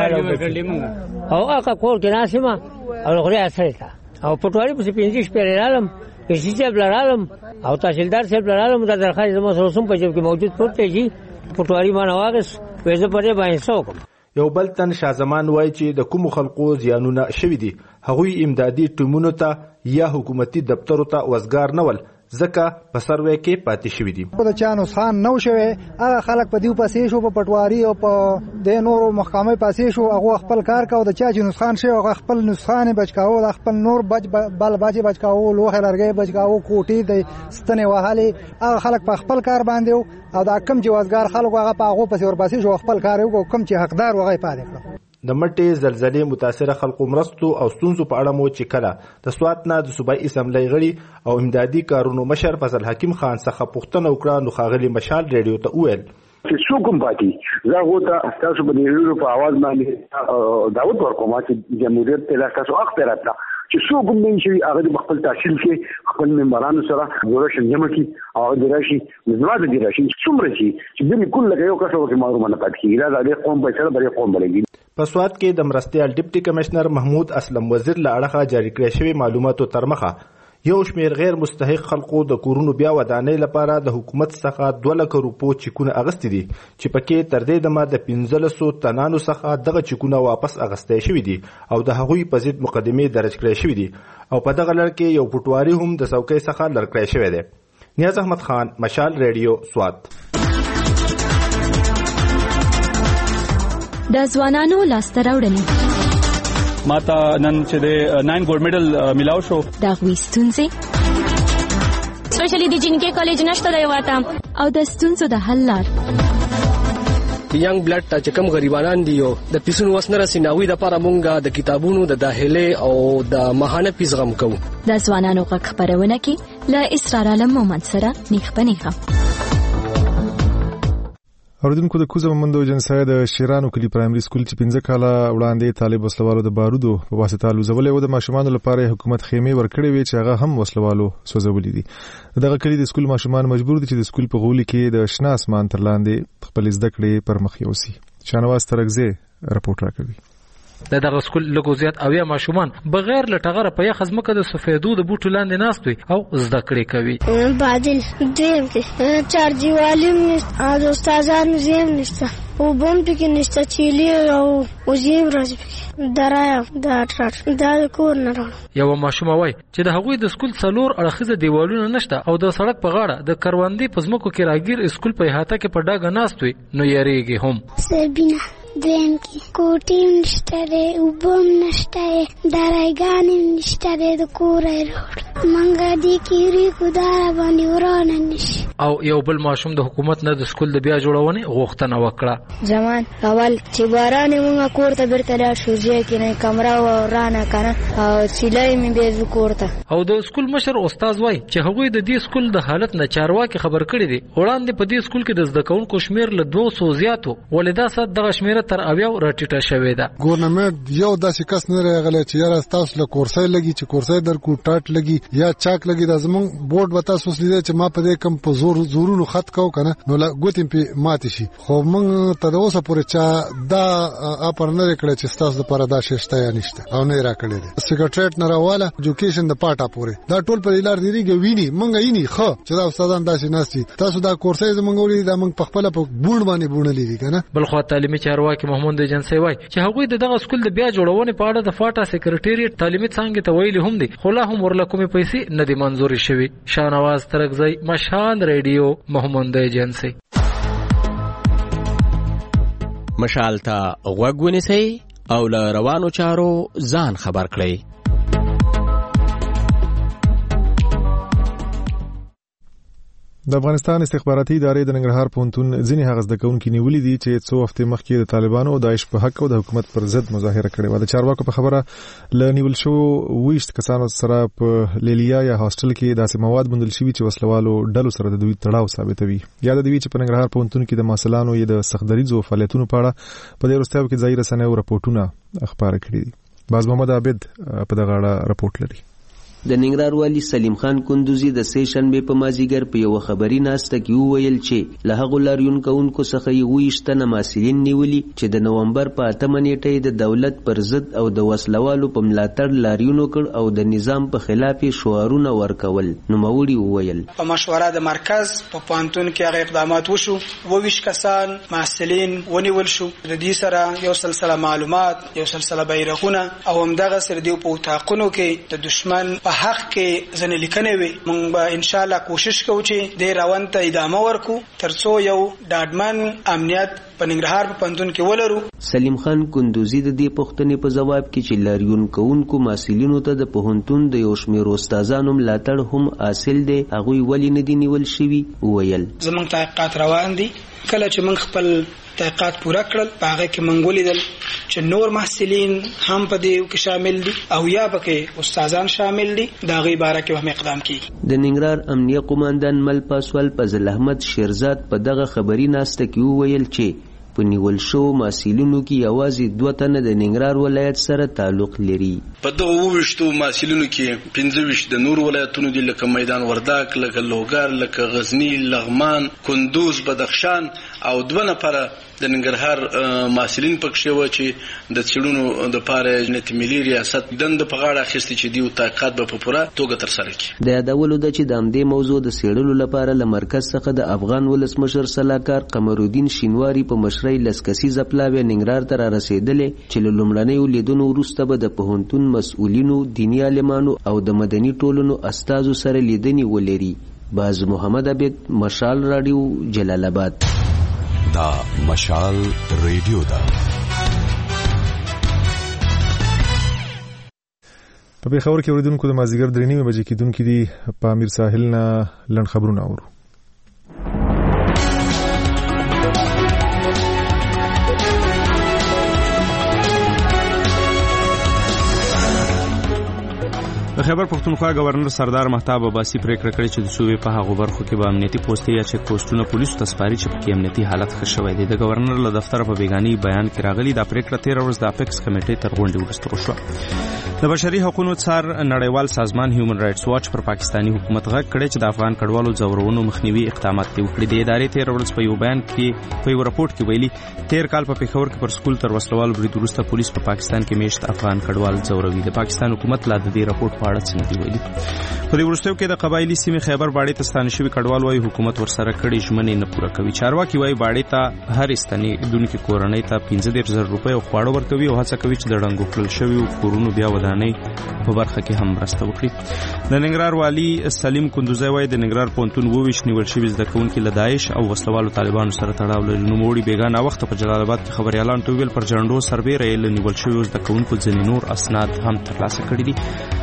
مال او هغه کور کې ناسمه او غړي اثر تا او پټواري په 15 پیرالم کسی سے بلرالم او تحصیلدار سے بلرالم دا درخواست زما سره سم په جوب کې موجود پروت دی پټواري ما نواغس وېزه پرې باندې څوک. یو بل تن شازمان وای چې د کوم خلقو زیانونه شوي دي هغوی امدادي ټیمونو ته یا حکومتي دفترو ته وزګار نه ول ځکه په سروې کې پاتې شوي دي. په چا نسخان نو شوی هغه خلک په دیو پاسې شو په پټواري او په د نورو محکمې پاسې شو هغه خپل کار کاوه د چا چې نسخان شوی هغه خپل نسخان بچکاو د خپل نور بچکاو لوخه لرګي بچکاو کوټي د ستنې وهالي هغه خلک په خپل کار باندې او دا کم جوازګار خلک هغه په هغه پسې ور پاسې شو خپل کار یو کم چې حقدار وغه پاتې کړ. د مټي زلزلې متاثر خلکو مرستو او ستونزو په اړه مو چې کله د سوات نه د صوبایي اسمبلی غړي او امدادي کارونو مشر فضل حکیم خان څخه پوښتنه وکړه نو ښاغلي مشال ریډیو ته وویل چې څوک پاتې زه غوته تاسو په دې په आवाज باندې داوود ورکوم چې جمهوریت ته تاسو حق راته چې څوک هم شي هغه خپل تحصیل کې خپل ممبرانو سره ورشن جمع کی او د راشي مزواج دي راشي څومره چې د کل له یو کسو کې معلومه نه پاتې کیږي دا د قوم په سره بری قوم بلګي. په سوات کې د مرستيال ډیپټي کمشنر محمود اسلم وزیر له اړخه جاری کړی شوی معلوماتو تر مخه یو شمیر غیر مستحق خلکو د کورونو بیا ودانۍ لپاره د حکومت څخه 2 لک روپو چیکونه اغستې دي چې پکې تر دې دمه د 1500 تنانو څخه دغه چیکونه واپس اغستې شوي دي او د هغوی په ضد مقدمې درج کړې شوي دي او په دغه لړ کې یو پټواري هم د څوکۍ څخه لر کړی شوی دی. نیاز احمد خان، مشال ریډیو، سوات. د ځوانانو لاسته راوړنې ماته نن چې د 9 ګولډ میډل ملاو شو. د هغوی ستونزې سپیشلی د جنکې کالج نشته دی واته او د ستونزو د حل لار. ینګ بلډ ته چې کوم غریبانان دي او د پیسونو وس نه رسي ناوی د لپاره مونږه د کتابونو د داخله او د ماهانه فیس غم کوو. د ځوانانو غږ خپرونه کې له اسرار عالم مومند سره نیخ په نیخه. اوردونکو د کوزه مومندو جنسای د شیرانو کلی پرایمري سکول چې 15 کاله وړاندې طالب وسلوالو د بارودو په واسطه لوزولې و د ماشومان لپاره حکومت خیمه ورکړې وي چې هغه هم وسلوالو سوځولې دي. دغه کلی د سکول ماشومان مجبور دي چې د سکول په غولي کې د شنه اسمان تر لاندې خپل زده کړې پر مخ یوسي. شانواز ترغزه رپورټ راکوي. دغه سکول لږ زیات اویا ماشومان بغیر لټغره په یخ ځمکه د سفیدو د بوټو لاندې ناست وي او زده کړې کوي. بادل دیم کې چارجي والیم او استادانو زم نشته او بم پکې نشته چيلي او زم راځي پکې درایا دا ټرټ دا کور نه راو. یو ماشوم وای چې د هغوی د سکول څلور اړخیزه دیوالونه نشته او د سړک په غاړه د کروندې په ځمکو کې راګیر سکول په احاطه کې په ډاګه ناست وي نو یریږي هم. سبینا دیم کې کوټیم نشته دی وبم نشته درایګانې نشته دی د کورې روډ منګه دی کیری ګدار باندې ورانه نشي. او یو بل ماشوم د حکومت نه د سکول د بیا جوړونې غوښتنه وکړه. زمان اول چې باران موږ کور ته بیرته لاړ شو ځکه نه کمره ورانه کنه او سیلای مې به کور ته. او د سکول مشر استاد وای چې هغوی د دې سکول د حالت نه چارواکي خبر کړي دي. وړاندې په دې سکول کې د زده کوونکو شمیر له 200 زیاتو ولدا صد دغه شمیر تر اویاو راټیټه شوې ده. ګورنمنت یو داسې کس نه راغلی چې یاره تاسو له کورسای لګي چې کورسای درکو ټاټ لګي یا چاک لګي د زمون بورډ وتا سوس لیدل چې ما په دې کم په زورونو خط کو کنه نو لا ګوتیم په مات شي. خو موږ ته د اوسه پورې چا دا اپر نه کړی چې تاسو لپاره دا ششته یا نشته او نه راکړی دي. سیکریټریټ نه راواله ایجوکیشن د پاټا پورې دا ټول په لار دیږي ویني موږ یې نه خو چې دا استادان داسې ناسي تاسو دا کورسای زمونږ ولې دا موږ په خپل په بوڼ باندې بوڼلې دي کنه. بل خو تعلیمي چارواکي محمود جنسي وای چې هغوی دغه سکول د بیا جوړونې په اړه د فاټا سیکریټریټ تعلیمي څنګه ته ویلي هم دي خو لا هم ورلکومې پیسې نه دي منزوري شوي. شاهنواز ترغزی، مشال ریډیو، محمود جنسي. مشال ته غوږ ونیسئ او له روانو چارو ځان خبر کړئ. د افغانستان استخباراتي ادارې د ننګرهار پوهنتون ځینې هغه زده کوونکي نیولې دي چې څو هفته مخکې د طالبانو او داعش په حق او د حکومت پر ضد مظاهره کړې و. د چارواکو په خبره ل نیول شو 20 کسانو سره په لیلیا یا هاستل کې داسې مواد موندل شوي چې وسلوالو ډلو سره د دوی تړاو ثابتوي. یاد دی چې په ننګرهار پوهنتون کې د ماسلانو یا د سختدریزو فعالیتونو په اړه په دې وروستیو کې ځای رسنیو راپورټونه خبره کړي دي. باز محمد عابد په دغه اړه راپورټ لري. د ننګرهار والی سلیم خان کندوزی د سې شنبه په مازیګر په یو خبري ناسته کې ویل چې له هغه لاریون کوونکو څخه یو ویشتنه مسلین نیولي چې د نومبر په 8 نیټه د دولت پر ضد او د وسلوالو په ملاتړ لاریون وکړ او د نظام په خلاف شعارونه ورکول. نو موري ویل په مشوره د مرکز په پانتون کې هغه اقدامات وشو. 22 کسان مسلین ونیول شو. د دې سره یو سلسله معلومات، یو سلسله بیرغونه او همدغه سره دی په تاقونو کې د دشمن په حق کې ځنې لیکنې وي. موږ به ان شاء الله کوشش کوو چې د روان ته ادامه ورکو ترڅو یو ډاډمن امنیت په ننګرهار په پوهنتون کې ولرو. سلیم خان کندوزی د دې پوښتنې په جواب کې چې لاریون کوونکو مسؤلینو ته د پوهنتون د یو شمېر استادانو ملاتړ هم حاصل دی هغوی ولې نه دي نیول شوي ویل زموږ تحقیقات روان دي. کله چې موږ خپل تحقیقات پوره کړل په هغه کې موږ ولیدل چې نور محصلین هم په دې کې شامل دي او یا پکې استادان شامل دي. دا غي باره کې هم اقدام کیږي. د ننګرهار امنیه قوماندان مل پاسوال فضل احمد شیرزاد په دغه خبري ناسته کې ویل چې په نیول شو محصلینو کې یوازې 2 تنه د ننګرهار ولایت سره تعلق لري. په دغه 22 محصلینو کې 25 د نور ولایتونو دي، لکه میدان وردګ، لکه لوګر، لکه غزنی، لغمان، کندوز، بدخشان، او 2 نفره د ننګرهار محصلین پکښې و چې د څېړنو د پاره جنت ملي ریاست دند په غاړه اخیستي چې دیو تحقیقات به په پوره توګه ترسره کړي. د یادولو ده چې د همدې موضوع د څېړلو لپاره له مرکز څخه د افغان ولسمشر سلاکار قمرالدین شینواري په مشرۍ 10 کسیزه پلاوی ننګرهار ته رارسېدلې چې له لومړنیو لیدنو وروسته به د پوهنتون مسؤلینو، دیني عالمانو او د مدني ټولنو استازو سره لیدنې ولري. باز محمد عبید، مشال رادیو، جلال آباد. دا مشال ریډیو دا. په پیښور کې اوریدونکو د مازیګر 3:30 بجې کېدونکې دي. په امیر ساحل نه لنډ خبرونه اورو. د خیبر پښتونخوا گورنر سردار مهتاب عباسي پریکړه کړې چې د صوبې په هغو برخو کې به امنیتي پوستې یا چک پوسټونه پولیسو ته سپاري چې پکې امنیتي حالت ښه شوی دی. د گورنر له دفتره په بیګاني بیان کې راغلي دا پریکړه 13 ورځ د اپیکس کمیټې تر غونډې وروسته وشوه. د بشري حقوقو څار نړیوال سازمان هیومن رائټس واچ پر پاکستاني حکومت غږ کړی چې د افغان کډوالو ځورونو مخنیوي اقدامات وکړي. د ادارې 13 ورځ په یو بیان کې په یو راپورټ کې ویلي 13 کال په پیښور کې پر سکول تر وسلوال برید وروسته پولیس په پاکستان کې میشت افغان کډوال ځوروي. د پاکستان حکومت لا د دې راپورټ په اړه څه نه دی ویلي. په دې وروستیو کې د قبایلی سیمې خیبر باډې ته ستانه شوي کډوال وايي حکومت ورسره کړي ژمنې نه پوره کوي. چارواکي وايي باډې ته هر ستنېدونکي کورنۍ ته 15,000 روپۍ او خواړه ورکوي او هڅه کوي چې د ړنګو کړل شویو کورونو بیا ودانۍ په برخه کې هم مرسته وکړي. د ننګرهار والي سلیم کندوزی وايي د ننګرهار پوهنتون 22 نیول شوي زده کوونکي له داعش او وسلوالو طالبانو سره تړاو لري. نوموړي بیګانه وخت په جلال آباد کې خبريالانو ته ویل پر جنډو سربېره یې له نیول شویو زده کوونکو ځینې نور اسناد هم ترلاسه کړي دي.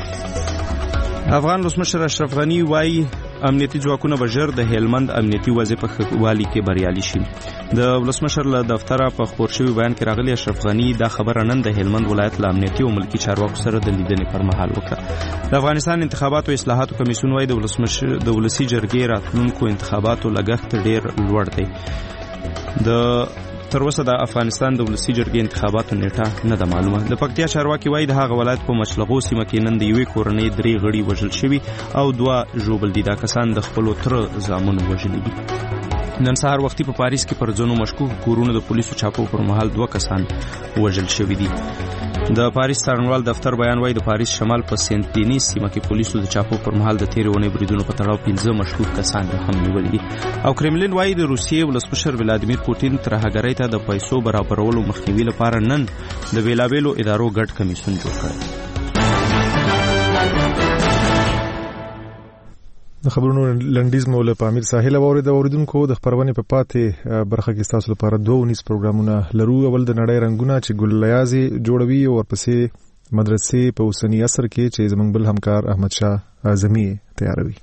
افغان ولسمشر اشرف غنی وايي امنیتي ځواکونه به ژر د هلمند امنیتي وضع په ښه والي کې بریالي شي. د ولسمشر له دفتره په خپور شوي بیان کې راغلي اشرف غنی دا خبره نن د هلمند ولایت له امنیتي او ملکي چارواکو سره د لیدنې پر مهال وکړه. د افغانستان انتخاباتو اصلاحاتو کمیسیون وايي د ولسي جرګې راتلونکو انتخاباتو لګښت ډېر لوړ دی. د تر اوسه د افغانستان د ولسي جرګې انتخاباتو نیټه نه ده معلومه. د پکتیا چارواکي وايي د هغه ولایت په مچلغو سیمه کې نن د یوې کورنۍ 3 غړي وژل شوي او 2 ژوبل دي. دا کسان د خپلو تر زامنو وژلي دي. نن سهار وختي په پاریس کې پر ځینو مشکوک کورونو د پولیسو چاپو پر مهال 2 کسان وژل شوي دي. د پاریس څارنوال دفتر بیان وايي د پاریس شمال په سنت دینیس سیمه کې پولیسو د چاپو پر مهال د 13 ونې بریدونو په تړاو 15 مشکوک کسان هم نیولي دي. او کرملین وايي د روسیې ولسمشر ولادیمیر پوتین ترهګرۍ ته د پیسو برابرولو مخنیوي لپاره نن د بیلابیلو ادارو ګډ کمیسیون جوړ کړی. د خبرونو لنډیز مو له امیر ساحل اوریدونکو د خبرونه په پاتې برخه کې تاسو لپاره 2 پروګرامونه لرو. اول د نړۍ رنگونه چې ګل لیازي جوړوي او ورپسې مدرسې په اوسنی عصر کې چې زمونږ بل همکار احمد شاه اعظمي تیاروي.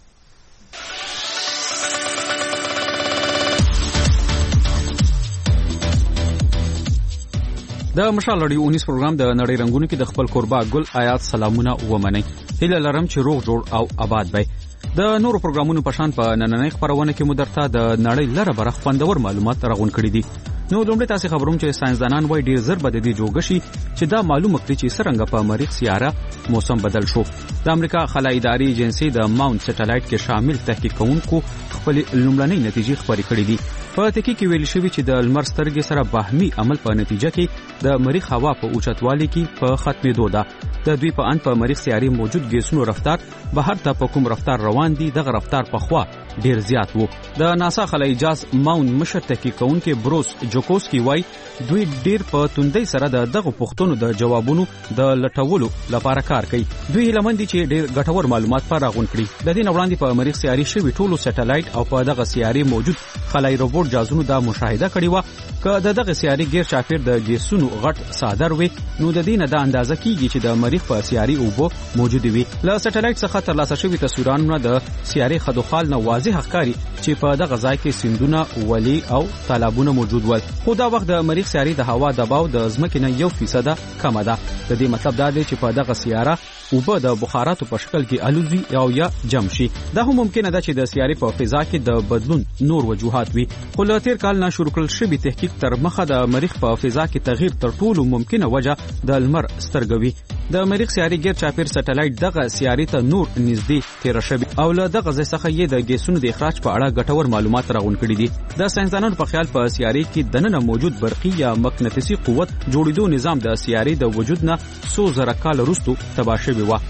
د مشال رادیو 19 پروګرام د نړۍ رنگونو کې د خپل قربا ګل آیات سلامونه ومني. هله لرم چې روغ جوړ او آباد وي. د نورو پروګرامونو په شان په نننۍ خبرونه کې مدرته د نړۍ لره برخ خوندور معلومات راغون کړي دي. نو لومړی تاسو خبروم چې ساينسدانان وايي ډیر زر بد دي جوړ شي چې دا معلومه کړي چې څنګه په مریخ سیاره موسم بدل شو. د امریکا خلایي ادارې ایجنسی د ماونټ سټلایټ کې شامل تحقیق کوونکو خپل لومړنۍ نتیجې خبرې کړې دي. په تحقیق کې ویل شوی چې د لمر سترګې سره باهمي عمل په نتیجه کې د مریخ هوا په اوچتوالي کې په ختمېدو ده. د دوی په ان په مریخ سیارې موجود ګیسونو رفتار بهر ته په کوم رفتار روان دي دغه رفتار په خوا ډیر زیات وو. د ناسا خلایي جهاز ماونټ مشر تحقیق کوونکي بروس جوکوسکی وای دوی ډیر په توندۍ سره دغه پوښتنو د جوابونو د لټولو لپاره کار کوي. دوی لمن دي چې ډیر ګټور معلومات پر راغون کړي. د دې وړاندې په مریخ سیارې شوی ټولو سټلایټ او په دغه سیارې موجود خلایي روبوټ جهازونو دا مشاهده کړې و که دغه سیارې غیر شافر د ګیسونو غټ صادر وي نو د دې نه د اندازه کیږي چې د مریخ په سیارې اوبه موجود وي. له سټلایټ څخه ترلاسه شوی تصویرونه د سیارې خدوخال نه واضح ښکاري چې په دغه ځای کې سیندونه ولی او تالابونه موجود ول. خو دا وخت د مریخ سیارې د هوا دباو د ځمکې نه 1% کمه ده. د دې مطلب دا دی چې په دغه سیاره اوبه د بخاراتو په شکل کې الوزي او یا جم شي. دا هم ممکنه ده چې د سیارې په فضا کې د بدلون نور وجوهات وي. خو له تیر کال نه شروع کړل شوی تحقیق تر مخه د مریخ په فضا کې تغییر تر ټولو ممکنه وجه د لمر سترګوي. د مریخ سیارې غیر چاپیر سټلایټ دغه سیارې ته نور نږدې تیر شوی او له دغه ځای څخه یې د ګیسونو د اخراج په اړه ګټور معلومات راغونډ کړي دي. د ساينسدانانو په خیال په سیارې کې دننه موجود برقي یا مقناطیسي قوت جوړیدو نظام د سیارې د وجود نه 100,000 کال وروسته تباه شوی و.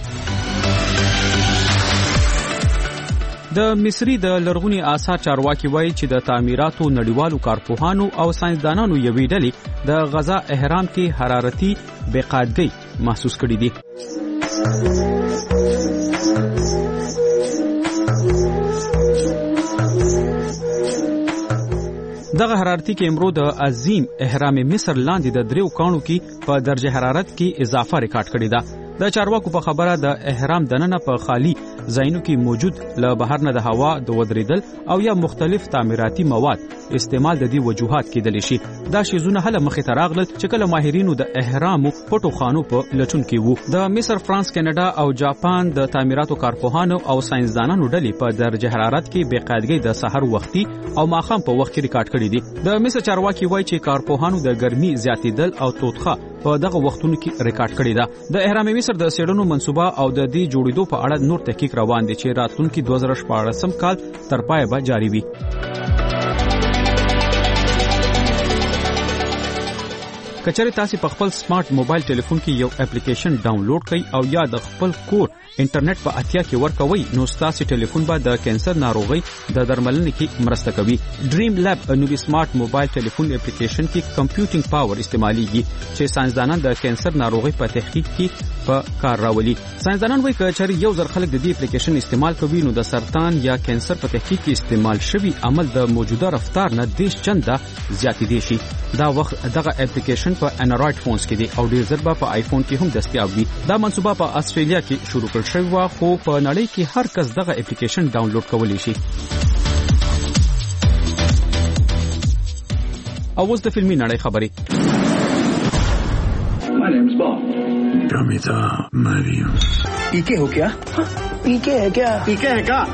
د مصری د لرغونی آثار چارواکي وایي چې د تعمیراتو نړیوالو کارپوهانو او ساينسدانانو یوې ډلې د غزا اهرام کې حرارتي بېقاعدګي محسوس کړې دي. دغه حرارتي کیمرو د عظیم اهرام مصر لاندې د 3 کانو کې په درجه حرارت کې اضافه ریکارډ کړې ده. د چارواکو په خبره د اهرام دننه په خالی ځایونو کې موجود له بهر نه د هوا د ودریدل او یا مختلف تعمیراتي مواد استعمال د دې وجوهات کېدلی شي. دا شیزونه هله مخې ته راغلل چې کله ماهرینو د اهرامو پټو خانو په لټون کې وو. د مصر، فرانس، کاناډا او جاپان د تعمیراتو کارپوهانو او ساينسدانانو ډلې په درجه حرارت کې بېقاعدګي د سحر وختي او ماښام په وخت کې ریکارډ کړي دي. د مصر چارواکي وایي چې کارپوهانو د ګرمي زیاتېدل او توتخه په دغه وختونو کې ریکارډ کړي ده. د اهرام مصر د سیړنو منسوبه او د دې جوړیدو په اړه نور تحقیق روان دي چې راتلونکي 2014 کال تر پایه به جاری وي. کچره تاسو په خپل سمارټ موبایل ټلیفون کې یو اپلیکیشن ډاونلوډ کړئ او یا د خپل کور انټرنیټ په اتیا کې ورکوي نو تاسو ټلیفون به د کینسر ناروغي د درملنې کې مرسته کوي. ډریم لیب نوې سمارټ موبایل ټلیفون اپلیکیشن کې کمپیوټینګ پاور استعماليږي چې ساينسدانان د کینسر ناروغي په تحقیق کې په کار راولي. ساينسدانان وایي چې یو ځل خلک د دې اپلیکیشن استعمال کوي نو د سرطان یا کینسر په تحقیق کې استعمال شوی عمل د موجوده رفتار نه 10 چنده زیاتې دي شي. دا وخت دغه اپلیکیشن په انډراید فونز کې دي او ډیر ژر به په آیفون کې هم دستیاب وي. دا منصوبه په استرالیا کې شروع کړل شوی و خو په نړۍ کې هر کس دغه اپلیکیشن ډاونلوډ کولی شي. او اوس د فلمي نړۍ خبرې. My name's Bond. Kamita Mariam. पीके हो क्या? पीके है क्या? पीके है क्या?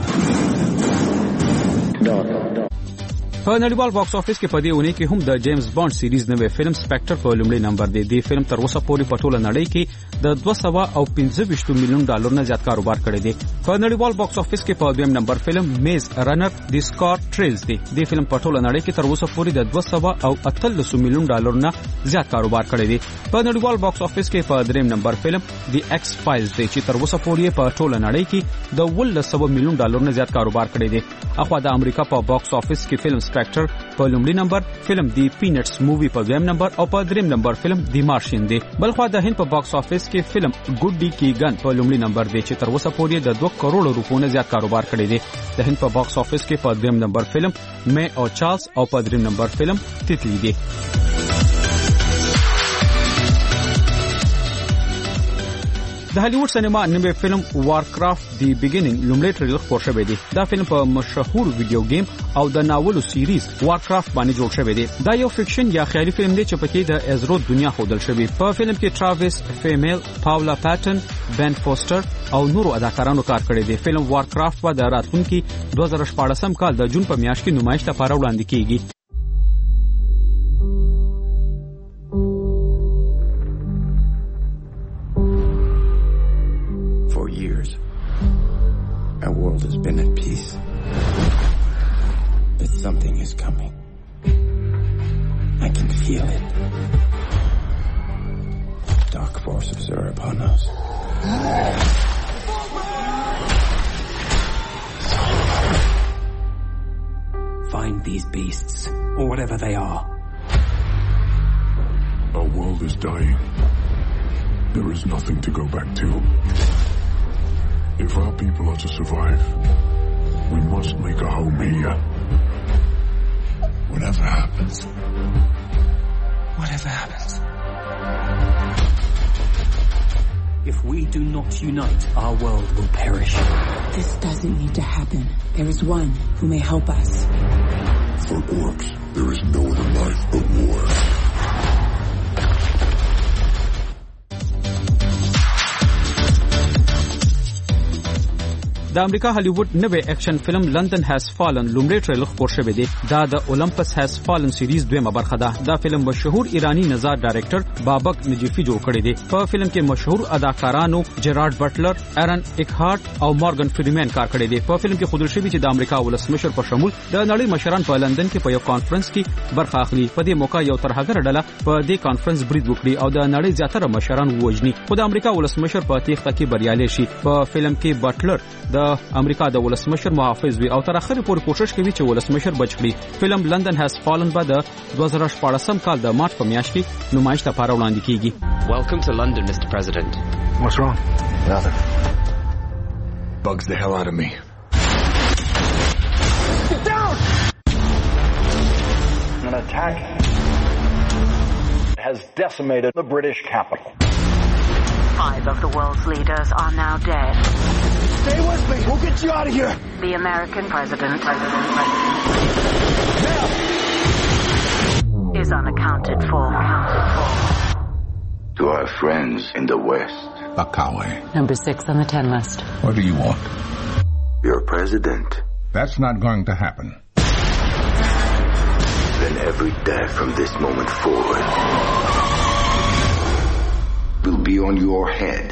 په نړیوال باکس افیس کې په دې ونې کې هم د جیمز بانډ سیریز نوې فلم سپیکټر په لومړي نمبر دی. د فلم تر اوسه پورې په ټوله نړۍ کې د 225 ملیون ډالر نه زیات کاروبار کړی دی. په نړیوال باکس افیس کې په دویم نمبر فلم میز رنر د سکار ټریلز دی. د فلم په ټوله نړۍ کې تر اوسه پورې د 218 ملیون ډالر نه زیات کاروبار کړی دی. په نړیوال باکس افیس کې په دریم نمبر فلم دی ایکس فایلز دی چې تر اوسه پورې په ټوله نړۍ کې د 100 ملیون ډالر نه زیات کاروبار کړی دی. اخوا د امریکا په باکس افیس کې فلم سپیکټر په لومړي نمبر، فلم دی پینټس مووی په دویم نمبر او په دریم نمبر فلم دی مارشین دی. بلخوا د هند په باکس افیس کې فلم ګډ ډی کیګن په لومړي نمبر دی چې تر اوسه پورې د 2 کروڑ روپیو نه زیات کاروبار کړی دی. د هند په باکس افیس کې په دویم نمبر فلم مې او چارلز او په دریم نمبر فلم تیتلی دی. د هالیوډ سینما نوې فلم وارکرافټ دی بیګینینګ لومړی ټریلر خپور شوی دی. دا فلم په مشهور ویډیو گیم او د ناولو سیریز وارکرافټ باندې جوړ شوی دی. دا یو فکشن یا خیالي فلم دی چې پکې د ازرو دنیا ښودل شوی. په فلم کې ټراویس فیمیل، پاولا پیټن، بن فوسټر او نورو اداکارانو کار کړی دی. فلم وارکرافټ په راتلونکي 2014 کال د جون په میاشت کې نمایش لپاره وړاندې کیږي. Our world has been at peace, but something is coming. I can feel it. Dark forces are upon us. Find these beasts, or whatever they are. Our world is dying. There is nothing to go back to. If our people are to survive, we must make a home here. Whatever happens. Whatever happens. If we do not unite, our world will perish. This doesn't need to happen. There is one who may help us. For orcs, there is no other life but war. د امریکا هالیوډ نوې اکشن فلم لندن هاز فالن لومړی ټریلر خپور شوی دی. دا د اولمپس هاز فالن سیریز دویمه برخه ده. دا فلم مشهور ایرانی نژاد ډایرکټر بابک نجیفی جوړ کړی دی. په فلم کې مشهور اداکارانو جیرارد بټلر، ایرن ایکهارت او مورګن فریمن کار کړی دی. په فلم کې ښودل شوی چې د امریکا ولسمشر په شمول د نړۍ مشران په لندن کې په یو کانفرنس کې برخه اخلي. په دې موقع یو ترهګر ډله په دې کانفرنس برید وکړي او د نړۍ زیاتره مشران ووجني. خو د امریکا ولسمشر په تیښته کې بریالی شي. په فلم کې بټلر د امریکا د ولسمشر محافظ وي او تر اخره پورې کوشش کوي چې ولسمشر بچ کړي. فلم لندن هاز فالن به د 2014 کال د مارچ په میاشت کې نمایش لپاره وړاندې کیږي. Welcome to London, Mr. President. What's wrong? Nothing. Bugs the hell out of me. Get down! An attack has decimated the British capital. 5 of the world's leaders are now dead. Stay with me. We'll get you out of here. The American president is unaccounted for. To our friends in the West. Akawe. Number 6 on the 10 list. What do you want? Your president. That's not going to happen. Then every day from this moment forward will be on your head.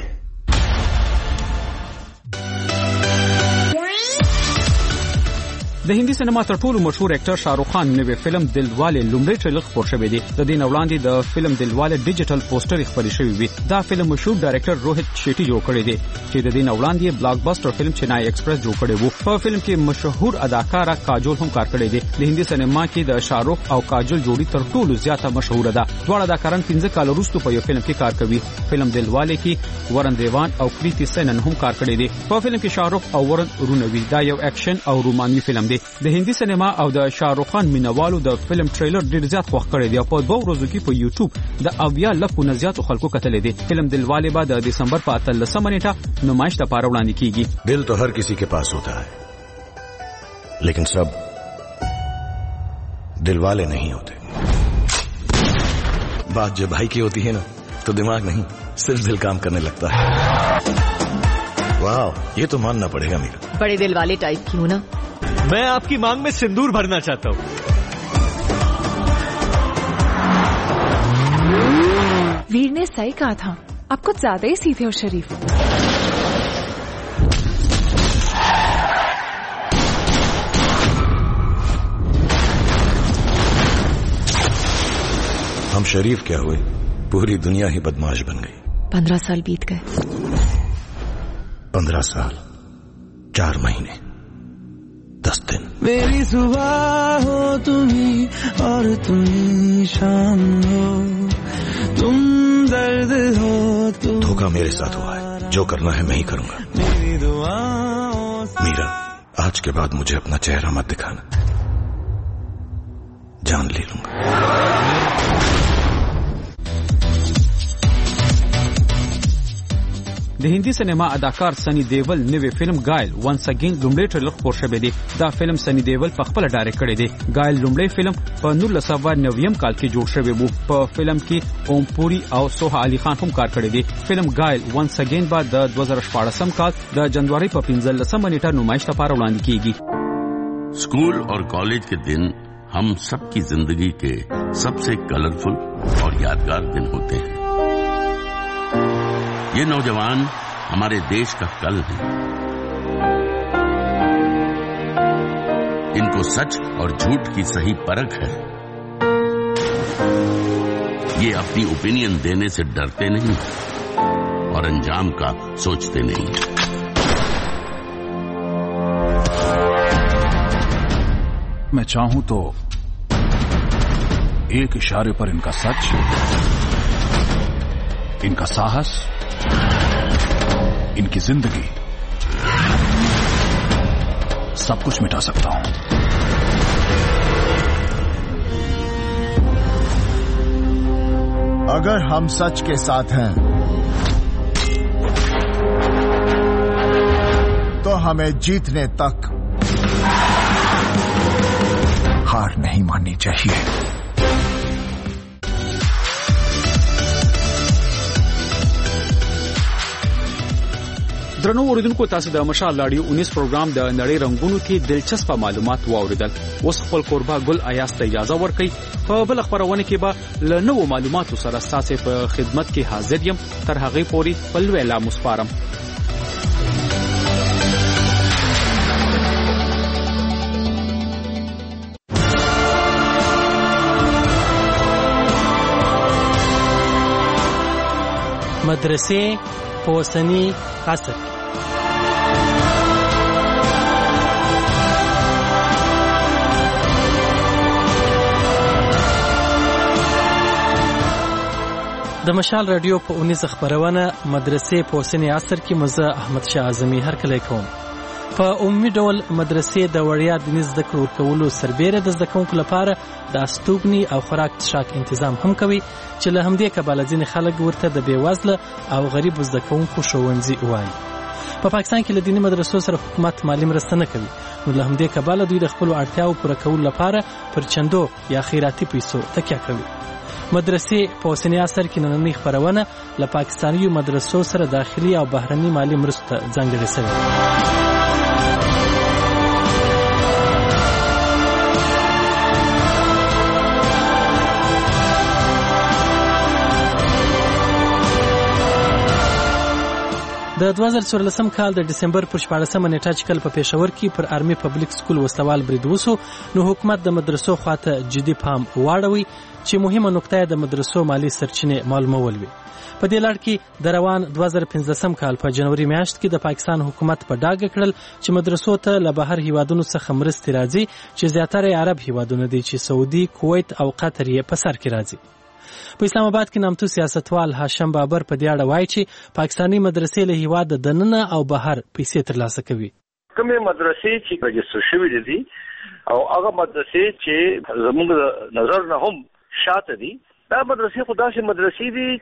د هندي سینما تر ټولو مشهور اکټر شاهرخ خان نوې فلم دلواله لومړی ټریلر خپور شوی دی. د دې وړاندې د فلم دلواله ډیجیټل پوسټر خپور شوی وي. دا فلم مشهور ډایرکټر روهت شیټي جوړ کړی دی چې د دې وړاندې بلاک باسټر فلم چنای ایکسپریس جوړ کړی وو. په فلم کې مشهور اداکارا کاجول هم کار کړی دی. د هندي سینما کې د شاهرخ او کاجول جوړی تر ټولو زیاته مشهور ده. دواړه اداکاران 15 کال وروسته په یو فلم کې کار کوي. فلم دلواله کې ورن دیوان او کریتی سینن هم کار کړی دی. په فلم کې شاهرخ او ورن رونوي. دا یو اکشن او رومانوي فلم دی. د هندي سینما او د شاهرخ خان مینوالو د فلم ټریلر ډیر زیات خوښ کړی دی او په 2 ورځو کې په یوټیوب د 80 لک نه زیاتو خلکو کتلې دي. فلم دلواله به د دسمبر په 13 نیټه نمایش لپاره وړاندې کیږي. दिल तो हर किसी के पास होता है, लेकिन सब दिल वाले नहीं होते. बात जब भाई की होती है ना तो दिमाग नहीं सिर्फ दिल काम करने लगता है. वाह, ये तो मानना पड़ेगा मेरा. बड़े दिल वाले टाइप की हूँ ना. मैं आपकी मांग में सिंदूर भरना चाहता हूँ. वीर ने सही कहा था, आप कुछ ज्यादा ही सीधे और शरीफ हो. हम शरीफ क्या हुए, पूरी दुनिया ही बदमाश बन गई. 15 साल बीत गए. 15 साल 4 महीने 10 दिन. मेरी सुबह हो तुम्ही और तुम्ही शाम हो, तुम दर्द हो तुम. धोखा मेरे साथ हुआ है, जो करना है मैं ही करूंगा. मेरी दुआओं मीरा, आज के बाद मुझे अपना चेहरा मत दिखाना, जान ले लूंगा. د هندي سینما اداکار سنی دیول نوې فلم ګایل وانس اگین لومړی ټریلر خپور شوی دی. دا فلم سنی دیول په خپل ډایرکټ کړی دی. ګایل لومړی فلم په 1990 کال کې جوړ شوی وو. په فلم کې اوم پوری او سوها علي خان هم کار کړی دی. فلم ګایل وانس اگین بعد د 2014 کال د جنوري په 15 نیټه نمایش لپاره وړاندې کیږي. स्कूल और कॉलेज के दिन हम सबकी जिंदगी के सबसे कलरफुल और यादगार दिन होते हैं. ये नौजवान हमारे देश का कल है. इनको सच और झूठ की सही परख है. ये अपनी ओपिनियन देने से डरते नहीं और अंजाम का सोचते नहीं. मैं चाहूं तो एक इशारे पर इनका सच, इनका साहस, इनकी जिंदगी सब कुछ मिटा सकता हूं. अगर हम सच के साथ हैं तो हमें जीतने तक हार नहीं माननी चाहिए. درنو اوریدونکو تاسو د مشال رادیو 19 پروګرام د نړۍ رنگونو کې دلچسپ معلومات واوریدل. اوس خپل قربا ګل ایاز ته اجازه ورکړئ. په بل خبرونه کې به له نوو معلوماتو سره تاسو په خدمت کې حاضر یم. تر هغه پورې خپل ویلا مسپارم. مدرسې په اوسني عصر د مشال رادیو په 19 خبرونه مدرسې په اوسني عصر کې مزه احمد شاه اعظمي هرکلی کوم. په عمومي ډول مدرسې د وړیا دیني زده کړو ورکولو سربیره د زده کوونکو لپاره د استوګنې او خوراک څښاک تنظیم هم کوي چې له همدې کبله ځینې خلک ورته د بېوزله او غریبو زده کوونکو ښوونځي وایي. په پاکستان کې له دیني مدرسو سره حکومت مالي مرسته نه کوي، نو له همدې کبله دوی د خپلو اړتیاو پوره کولو لپاره پر چندو یا خیراتي پیسو تکیه کوي. مدرسې په اوسني عصر کې نننۍ خپرونه له پاکستاني مدرسو سره داخلي او بهرني مالي مرستو ته ځانګړې شوې. د 2014 کال د دسمبر پر 14 نیټه چې کله په پېښور کې پر آرمي پبلک سکول وسلوال برید وسو، نو حکومت د مدرسو خواته جدي پام واړوي چې مهمه نقطه د مدرسو مالی سرچینې معلومول وي. په دې لړ کې د روان 2015 کال په جنوري میاشت کې د پاکستان حکومت په ډاګه کړل چې مدرسو ته له بهر هیوادونو څخه مرستې راځي چې زیاتره عرب هیوادونه دي چې سعودي، کویت او قطر یې په سر کې راځي. په اسلام آباد کې نامتو سیاستوال هاشم بابر په دې اړه وایي چې پاکستاني مدرسې له هیواد د دننه او بهر پیسې ترلاسه کوي. کومې مدرسې چې رجستر شوي دي او هغه مدرسې چې زموږ نظر نه هم شاته دي، دا مدرسې خو داسې مدرسې دي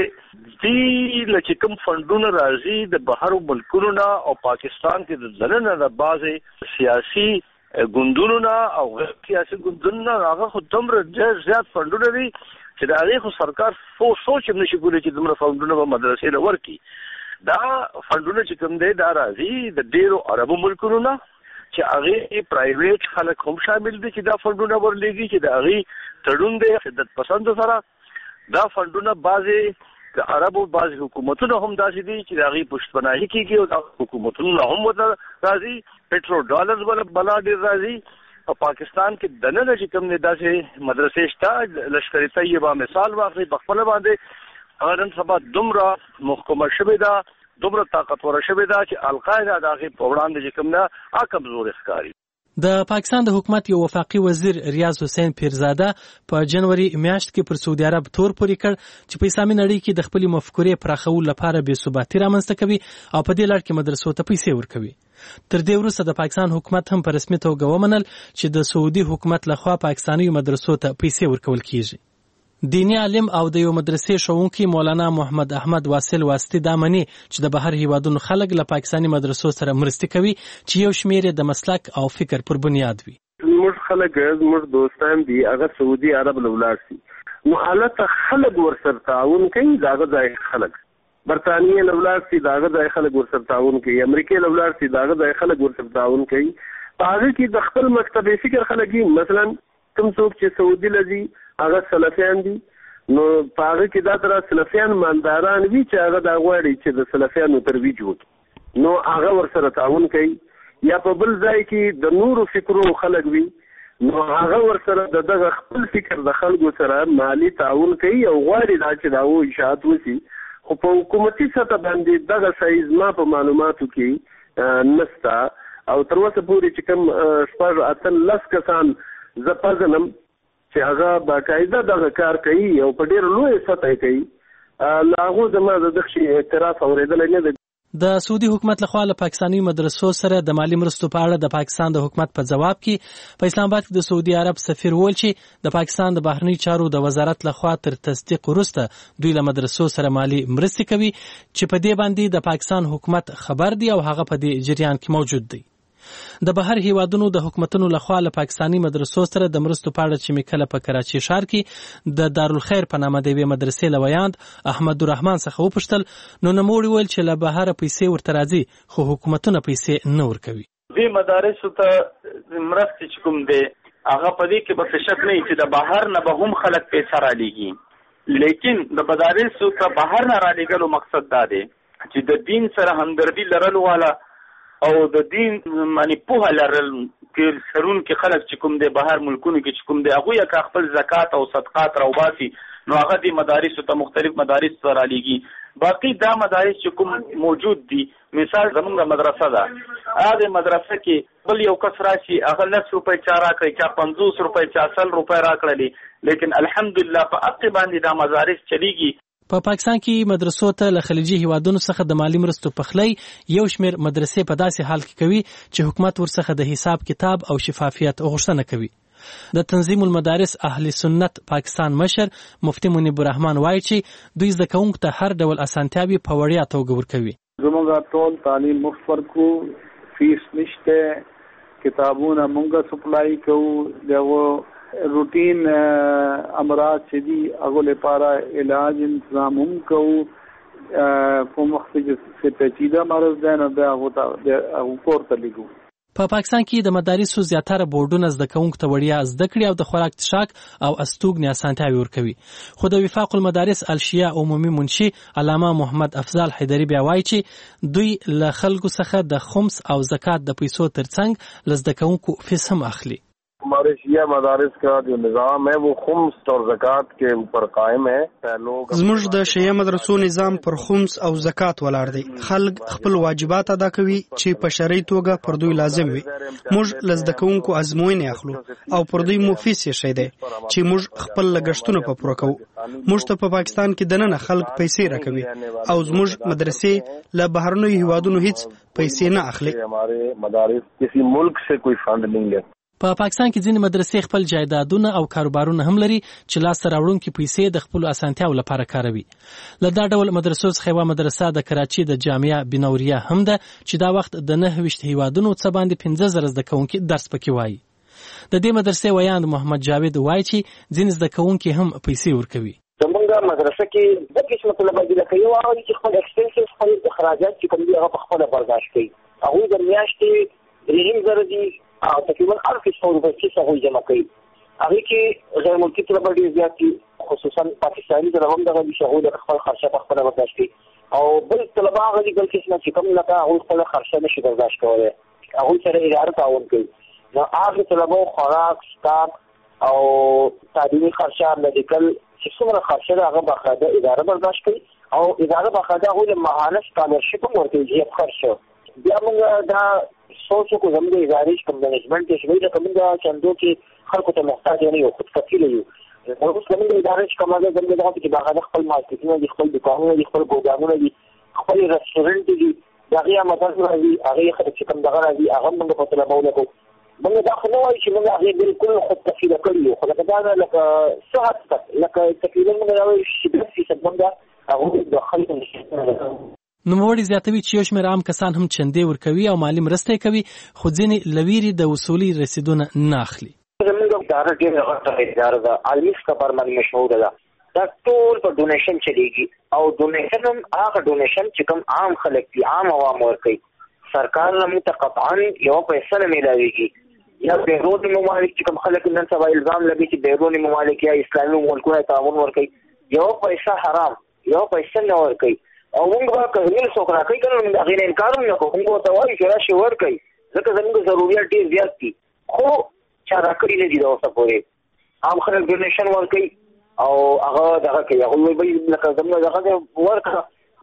چې دوی له چې کوم فنډونه راځي د بهرو ملکونو نه او پاکستان کې د دننه د بعضې سیاسي ګوندونو نه او غیر سیاسي ګوندونو نه هغه خو دومره زیات فنډونه دي چې د هغې خو سرکار سوچ هم نشي کولی چې دومره فنډونه به مدرسې له ورکړي. دا فنډونه چې کوم دی دا راځي د ډېرو عربو ملکونو نه چې هغې پرایویټ خلک هم شامل دي چې دا فنډونه ورلېږي چې د هغې تړون دی شدت پسندو سره. دا فنډونه بعضې د عربو بعضې حکومتونه هم داسې دي چې د هغې پشتپناهي کېږي او دا حکومتونه هم ورته راځي. پټرو ډالرز بلا ډېر راځي. په پاکستان کې دننه چې کوم داسې مدرسې شته، لشکر طیبه مثال واخلئ، په خپله باندې هغه نن سبا دومره محکومه شوې ده، دومره طاقتوره شوې ده چې القاعده د هغې په وړاندې چې کوم ده کمزورې ښکاري. د پاکستان د حکومت یو وفاقي وزیر ریاض حسین پیرزاده په جنوري میاشت کې پر سعودي عرب تور پورې کړ چې په اسلامي نړۍ کې د خپلې مفکورې پراخولو لپاره بې ثباتي رامنځته کوي او په دې لړ کې مدرسو ته پیسې ورکوي. تر دې وروسته د پاکستان حکومت هم په رسمي توګه ومنل چې د سعودي حکومت لخوا پاکستاني مدرسو ته پیسې ورکول کیږي. دینی عالم او د یو مدرسې ښوونکی مولانا محمد احمد واصل واسطي دا مني چې د بهر هیوادونو خلک له پاکستاني مدرسو سره مرستې کوي چې یو شمېر د مسلک او فکر پر بنیاد وي. موږ خلک زموږ دوستان دي هغه سعودي عرب له ولاړ شي، نو حالت خلک ورسره تعاون کوي، داغه ځای خلک برطانیې له ولاړ شي، داغه ځای خلک ورسره تعاون کوي، امریکې له ولاړ شي، داغه ځای خلک ورسره تعاون کوي. په هغه کې د خپل مکتب فکر خلک مثلا کوم څوک چې سعودي لذي هغه سلفیان دي، نو په هغه کې دا تر سلفیان مالداران وي چې هغه دا غواړي چې د سلفیانو ترویج وکړي، نو هغه ورسره تعاون کوي. یا په بل ځای کې د نورو فکرو خلک وي، نو هغه ورسره دغه خپل فکر د خلکو سره مالی تعاون کوي او غواړي دا چې دا و اشاعت وشي. خو په حکومتي سطح باندې دغه سایز ما په معلوماتو کې نسته او تر اوسه پورې چې کوم شپږ اتلس کسان زه پزنم چې هغه باقاعده دغه کار کوي او په ډېر لوی سطح کوي، له هغو زما د دغه شي اعتراف اورېدلی نه دی. د سعودي حکومت لخوا له پاکستاني مدرسو سره د مالی مرستو په اړه د پاکستان د حکومت په جواب کې په اسلام آباد کې د سعودي عرب سفیر وویل چې د پاکستان د بهرنی چارو د وزارت لخوا تر تصدیق وروسته دوی له مدرسو سره مالی مرستې کوي چې په دې باندې د پاکستان حکومت خبر دی او هغه په دې جریان کې موجود دی. د بهر هیوادونو د حکومتونو لخوا له پاکستانی مدرسو سره د مرستو په اړه چې میکله په کراچي ښار کې د دارالخیر په نامه د یوې مدرسې لویاند احمد الرحمن څخه وپوښتل نو نوموړي وویل چې له بهره پیسې ورته راځي خو حکومتونه پیسې نه ورکوي. دې مدارسو ته مرستې چې کوم دی هغه په دې کې به شک نه چې د بهر نه به هم خلک پیسې رالیږي، لیکن د مدارسو ته بهر نه رالیږلو مقصد دا دی چې د دین سره همدردي لرلو والا او د دین معنی پوهه لرل کې سرون کې خلک چې کوم دی بهر ملکونو کې چې کوم دی هغوی که خپل زکات او صدقات راوباسي نو هغه د مدارسو ته مختلف مدارس ته رالیږي. باقي دا مدارس چې کوم موجود دي مثال زمونږ مدرسه ده هغه مدرسه کې بل یو کس راشي هغه 10 روپۍ چا راکړي چا 50 روپۍ چا 100 روپۍ راکړلي، لیکن الحمدلله په اقتی باندې دا مدارس چلیږي. په پاکستان کې مدرسو ته له خلیجي هیوادونو څخه د مالی مرستو پخلی یو شمیر مدرسې په داسې حال کې کوي چې حکومت ورڅخه د حساب کتاب او شفافیت غوښتنه کوي. د تنظیم المدارس اهل سنت پاکستان مشر مفتی منیب الرحمن وایي چې دوی زده کوونکو ته هر ډول اسانتیاوي په وړیا توګه ورکوي. زموږ ټول تعلیم مفت ورکو، فیس نشته، کتابونه مونږ سپلای کوو، دغه روټین امراض چې دي هغه لپاره علاج انتظام هم کوو. کوم وخت چې پیچیده مرض دی نو بیا هغه کور ته لیږو. په پاکستان کې د مدارسو زیاتره بورډونه زده کوونکو ته وړیا زده کړې او د خوراک څښاک او استوګنې اسانتیاوې ورکوي. خو د وفاق المدارس الشیعه عمومي منشي علامه محمد افضل حیدری بیا وایي چې دوی له خلکو څخه د خمس او زکات د پیسو ترڅنګ له زده کوونکو فیس هم اخلي. हमारे शिया मदारिस का जो निज़ाम है वो खुम्स और ज़कात के ऊपर कायम है. زموږ د شیعه مدرسو نظام پر خمس او زکات ولاړ دی. خلک خپل واجبات ادا کوي چې په شرعي توګه پر دوی لازم وي. موږ لزده کوونکو ازموینې اخلو او پر دوی مفیس شي دی چې موږ خپل لګښتونه په پوره کوو. موږ ته په پاکستان کې دننه خلک پیسې راکوي او زموږ مدرسې له بهرنیو هیوادونو هیڅ پیسې نه اخلي. हमारे मदारिस किसी मुल्क से कोई फंड नहीं लेते. په پاکستان کې ځینې مدرسې خپل جایدادونه او کاروبارونه هم لري چې لاس راوړونکي پیسې د خپل اسانتیاو لپاره کاروي. له دا ډول مدرسو څخه یوه مدرسه د کراچي د جامعه بنوريه هم ده چې دا وخت د 29 هیوادونو څخه باندې 15000 زده کوونکي درس پکې وایي. د دې مدرسې ویاند محمد جاوید وایي چې ځینې زده کوونکي هم پیسې ورکوي. زمونږ مدرسه کې د قسمه طلبه دي لکه یو هغه چې خپل ایکسپنسز خپل اخراجات چې کوم دي هغه په خپل برداشت کوي. هغه د میاشتې 3000 دي او تقریبا 1100 روپۍ چې هغه جمع کوي. هغه کې غیر ملکی طلبه ډیر زیات دي، خصوصا پاکستاني طلبه هم دغه شغل د خپل خرچه په خپل برداشت کوي او بل طلبه هغه دي بل قسمه چې کوم لکه هغه خپل خرچه نشي برداشت کولی، هغه سره اداره تعاون کوي. نو هغه طلبه خوراک، سکاپ او تعلیمي خرچه میډیکل چې څومره خرچه ده هغه باقاعده اداره برداشت کوي او اداره باقاعده هغه ماهانه سکالرشپ هم ورکوي چې خرچه. بیا موږ دا سوچو کو زموږ ادارې کوم مینجمنت چې وایي چې موږ چندو کې خلکو ته محتاج نه یو، خود کفیل یو. اوس زموږ ادارې چې کومه ده زموږ دغه چې باغ خپل مارکیټونه دي، خپل دکانونه دي، خپل ګودامونه دي، خپل رستورانت دي، دغه مدرسې راځي، هغه خلک چې کوم دغه راځي هغه موږ په طلبه ولګو. موږ دا خو نه وایي چې موږ هغه بالکل خود کفیل کړی یو، خو لکه دا لکه صحت لکه تقریبا موږ دا وایي چې 10% موږ هغه د خلکو نشي. نوموړي زیاتوي چې یو شمېر عام کسان هم چندې ورکوي او مالي مرستې کوي خو ځینې لویري د وصولي رسیدونه نه اخلي. زموږ اداره ډېره غټه اداره ده، عالمي سطح باندې مشهوره ده. دا ټول په ډونیشن چلیږي او ډونیشن هم هغه ډونیشن چې کوم عام خلک دي، عام عوام ورکوي. سرکار نه موږ ته قطعا یو پیسه نه میلاویږي. یا بیروني ممالک چې کوم خلک نن سبا الزام لګي چې بیروني ممالک یا اسلامي ملکونه تعاون ورکوي، یو پیسه حرام، یو پیسه نه ورکوي. او موږ به که زموږ څوک راکوي که نه موږ هغې نه انکار هم نه کوو، موږ ورته وایو چې راشئ ورکوئ ځکه زموږ ضروریات ډېر زیات دي، خو چا راکړي نه دي د اوسه پورې. عام خلک ډونیشن ورکوي او هغه دغه کوي، هغوی وایي لکه زموږ دغه ورکړه.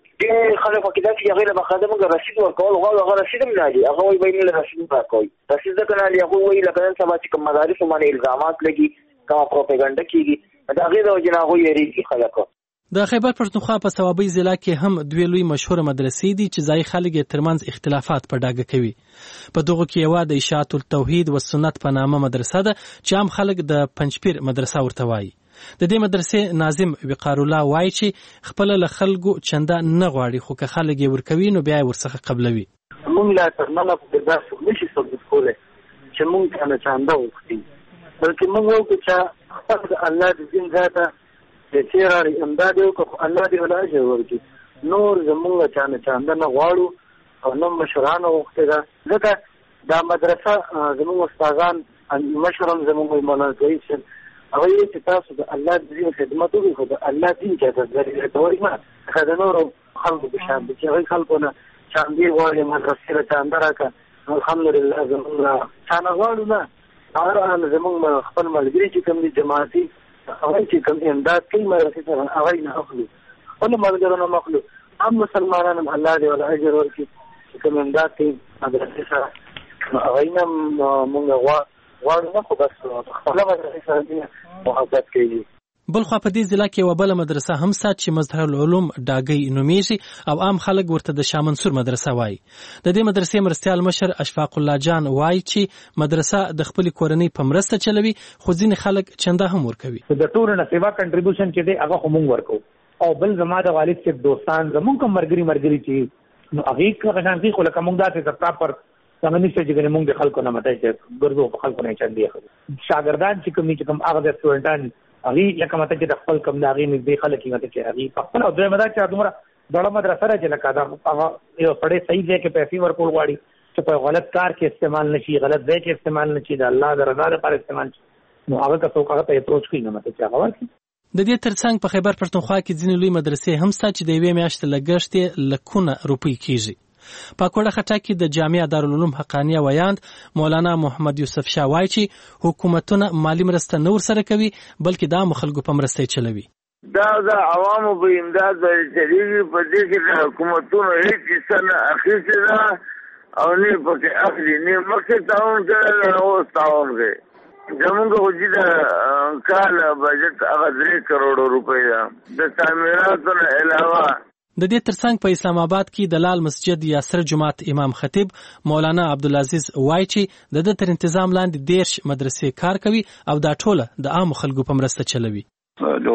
ډېر خلک پکې داسې چې هغې له باقاعده موږ رسید ورکول غواړو، هغه رسید هم نه هلي، هغه وایي موږ له رسید هم راکوئ. رسید ځکه نه هلي، هغوی وایي لکه نن سبا چې کوم مدارسو باندې الزامات لګي، کومه پروپیګنډه کېږي، د هغې د وجې نه هغوی یېرېږي خلک. د خیبر پښتونخوا په صوابۍ ضلع کې هم دوی لوی مشهوره مدرسې دي چې ځایي خلک یې ترمنځ اختلافات په ډاګه کوي. په دغو کې یوه د اشاعت التوحید و سنت په نامه مدرسه ده چې عام خلک د پنجپیر مدرسه ورته وایي. د دې مدرسې ناظم وقار الله وایي چې خپله له خلکو چنده نه غواړي، خو که خلک یې ورکوي نو بیا یې ورڅخه قبلوي. موږ لا تر ننه په داسې نشي ثبوت کولی چې موږ ته نه چانده وکړي، بلکې موږ وکړو چې خپل د الله د دین ځای ته پیسې راړي، امداد یې وکړو، خو الله دې ول اجر ورکړي. نور زموږ چا نه چانده نه غواړو او نه مشرانو غوښتې ده، ځکه دا مدرسه زموږ استادان مشر هم زموږ مولانا ضعیف صاحب هغه یې چې تاسو د الله د دین خدمت وکړئ، خو د الله دین چاته ذریعه کوئ نه، لکه د نورو خلکو په شان دي چې هغوی خلکو نه چاندې غواړي مدرسې له چانده راکړه. الحمدلله زموږ نه چا نه غواړو نه، هر زموږ خپل ملګري چې کوم دي جماعتي هغوی چې کوم امداد کوي مدرسې ته هغوی نه اخلو، خپلو ملګرو نه هم اخلو. هم مسلمانان هم الله دې ول اجر ورکړي چې کوم امداد کوي مدرسې سره، نو هغوی نه مونږ غواړو نه، خو بس خپله مدرسې سره دې محبت کوي. بلخوا په دې ضلع کې یوه بله مدرسه هم سات چې مظهر العلوم ډاګۍ نومیږي او عام خلک ورته د شاه منصور مدرسه وایي. د دې مدرسې مرستیال مشر اشفاق الله جان وایي چې مدرسه د خپلې کورنۍ په مرسته چلوي، خو ځینې خلک چنده هم ورکوي. د ټولو نه سیوا کنټریبیوشن چې دی هغه خو موږ ورکوو، او بل زما د والد صاحب دوستان زمونږ کوم ملګري چې نو هغې که شانتي خو لکه موږ داسې د پراپر څنګه نشته چې موږ د خلکو نه مټی چې ګرځو په خلکو نه چندې اخلو. شاګردان چې کوم هغه د سټوډنټان هغې لکه مته چې د خپل کوم د هغې نږدې خلک یې مته چې هغې په خپله او دویمه دا چې دومره دړه مدرسه ده چې لکه دا هغه یو سړی صحیح ځای کې پیسې ورکول غواړي چې په غلط کار کې استعمال نشي، غلط ځای کې استعمال نشي، د الله د رضا لپاره استعمال شي، نو هغه که څوک هغه ته اپروچ کوي نو مته چې هغه ورکړي. د دې ترڅنګ په خیبر پښتونخوا کې ځینې لوی مدرسې هم شته چې د یوې میاشتې لګښت یې لکونه روپۍ کېږي. په کوټه خټه کې د جامعه دارالعلوم حقانیه ویاند مولانا محمد یوسف شاه وایي چې حکومتونه مالی مرسته نه ورسره کوي، بلکې د عامو خلکو په مرسته یې چلوي. دا د عوامو په امداد باندې چلېږي، په دې کې د حکومتونو هېڅ حصه نه اخیستې ده او نه پکې اخلي، نه مخکې تعاون کړی ده نه اوس تعاون کوي. زمونږ خو چې د کال بجټ هغه 3 کروڑ روپۍ ده د تعمیراتو نه علاوه. د دې ترڅنګ په اسلام آباد کې د لال مسجد یا سره جماعت امام خطیب مولانا عبدالعزیز وایي چې د ده تر انتظام لاندې 13 مدرسې کار کوي او دا ټوله د عامو خلکو په مرسته چلوي. جو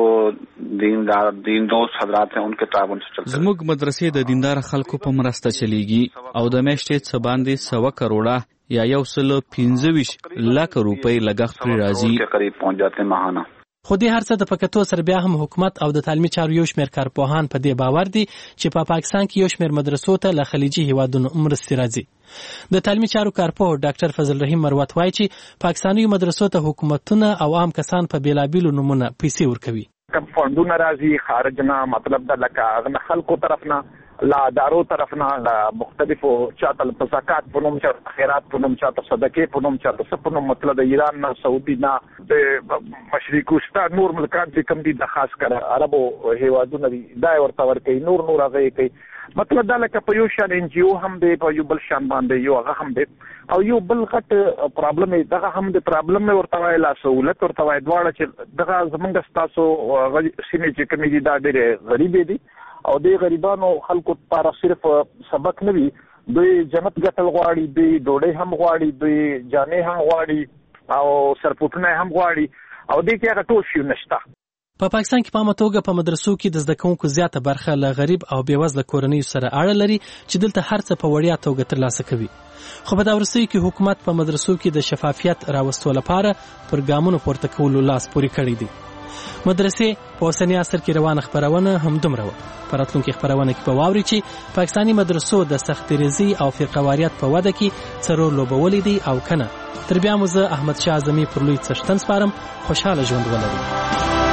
دین دوست حضرات ہیں ان کے تعاون سے چلتا ہے. زموږ مدرسې د دیندار خلکو په مرسته چلیږي او د میاشتې څه باندې 100 کروڑه یا 125 لک روپۍ لګښت پرې راځي. قریب پہنچ جاتے ہیں ماهانه. خو دې هر څه د پکتو سره بیا هم حکومت او د تعلیمي چارو یو شمېر کارپوهان په دې باور دي چې په پاکستان کې یو شمېر مدرسو ته له خلیجي هیوادونو مرستې راځي. د تعلیمي چارو کارپوه ډاکټر فضل رحیم مروت وایي چې پاکستاني مدرسو ته حکومتونه او عام کسان په بیلابیلو نمونه پیسې ورکوي. کم فندونه راځي خارج نه، مطلب دا لکه خلکو طرف نه، لا دارو طرف نه، مختلفو چاته په زکات په نوم، چاته خیرات په نوم، چاته صدقې په نوم، چاته څه په نوم، مطلب د ایران نه، سعودي نه، د مشرق وسطا نور ملکان چې کوم دي د خاص کر عربو هیوادونه دي دا ورته ورکوي، نور هغه کوي. مطلب دا لکه په یو شان NGO هم دی، په یو بل شان باندې یو هغه هم دی، او یو بل غټ پرابلم دغه هم د پرابلم ورته وایي، لا سہولت ورته وایي، دواړه چې دغه زمونږ ستاسو سیمې چې کومې دي دا ډېرې غریبې دي او د غریبانو خلکو لپاره صرف سبق نه وي، دوی جنت ګټل غواړي، دوی ډوډۍ هم غواړي، دوی جامې هم غواړي او سرپوټونه هم غواړي او دې کې هغه ټول شی نشته. په پاکستان کې په عامه توګه په مدرسو کې د زده کوونکو زیاته برخه له غریب او بېوزله کورنیو سره اړه لري چې دلته هر څه په وړیا توګه ترلاسه کوي. خو په دا وروستیو کې حکومت په مدرسو کې د شفافیت راوستو لپاره پر ګامونو پورته کولو لاس پورې کړی دی. مدرسې په اوسني عصر کې روانه خپرونه همدومره وه. په راتلونکي خپرونه کې به واورئ چې پاکستاني مدرسو د سختریزي او فرقهواریت په وده کې څه رول لوبولی دی او که نه. تر بیا مو زه احمد شاه اعظمي پر لوی څښتن سپارم. خوشحاله ژوند ولرئ.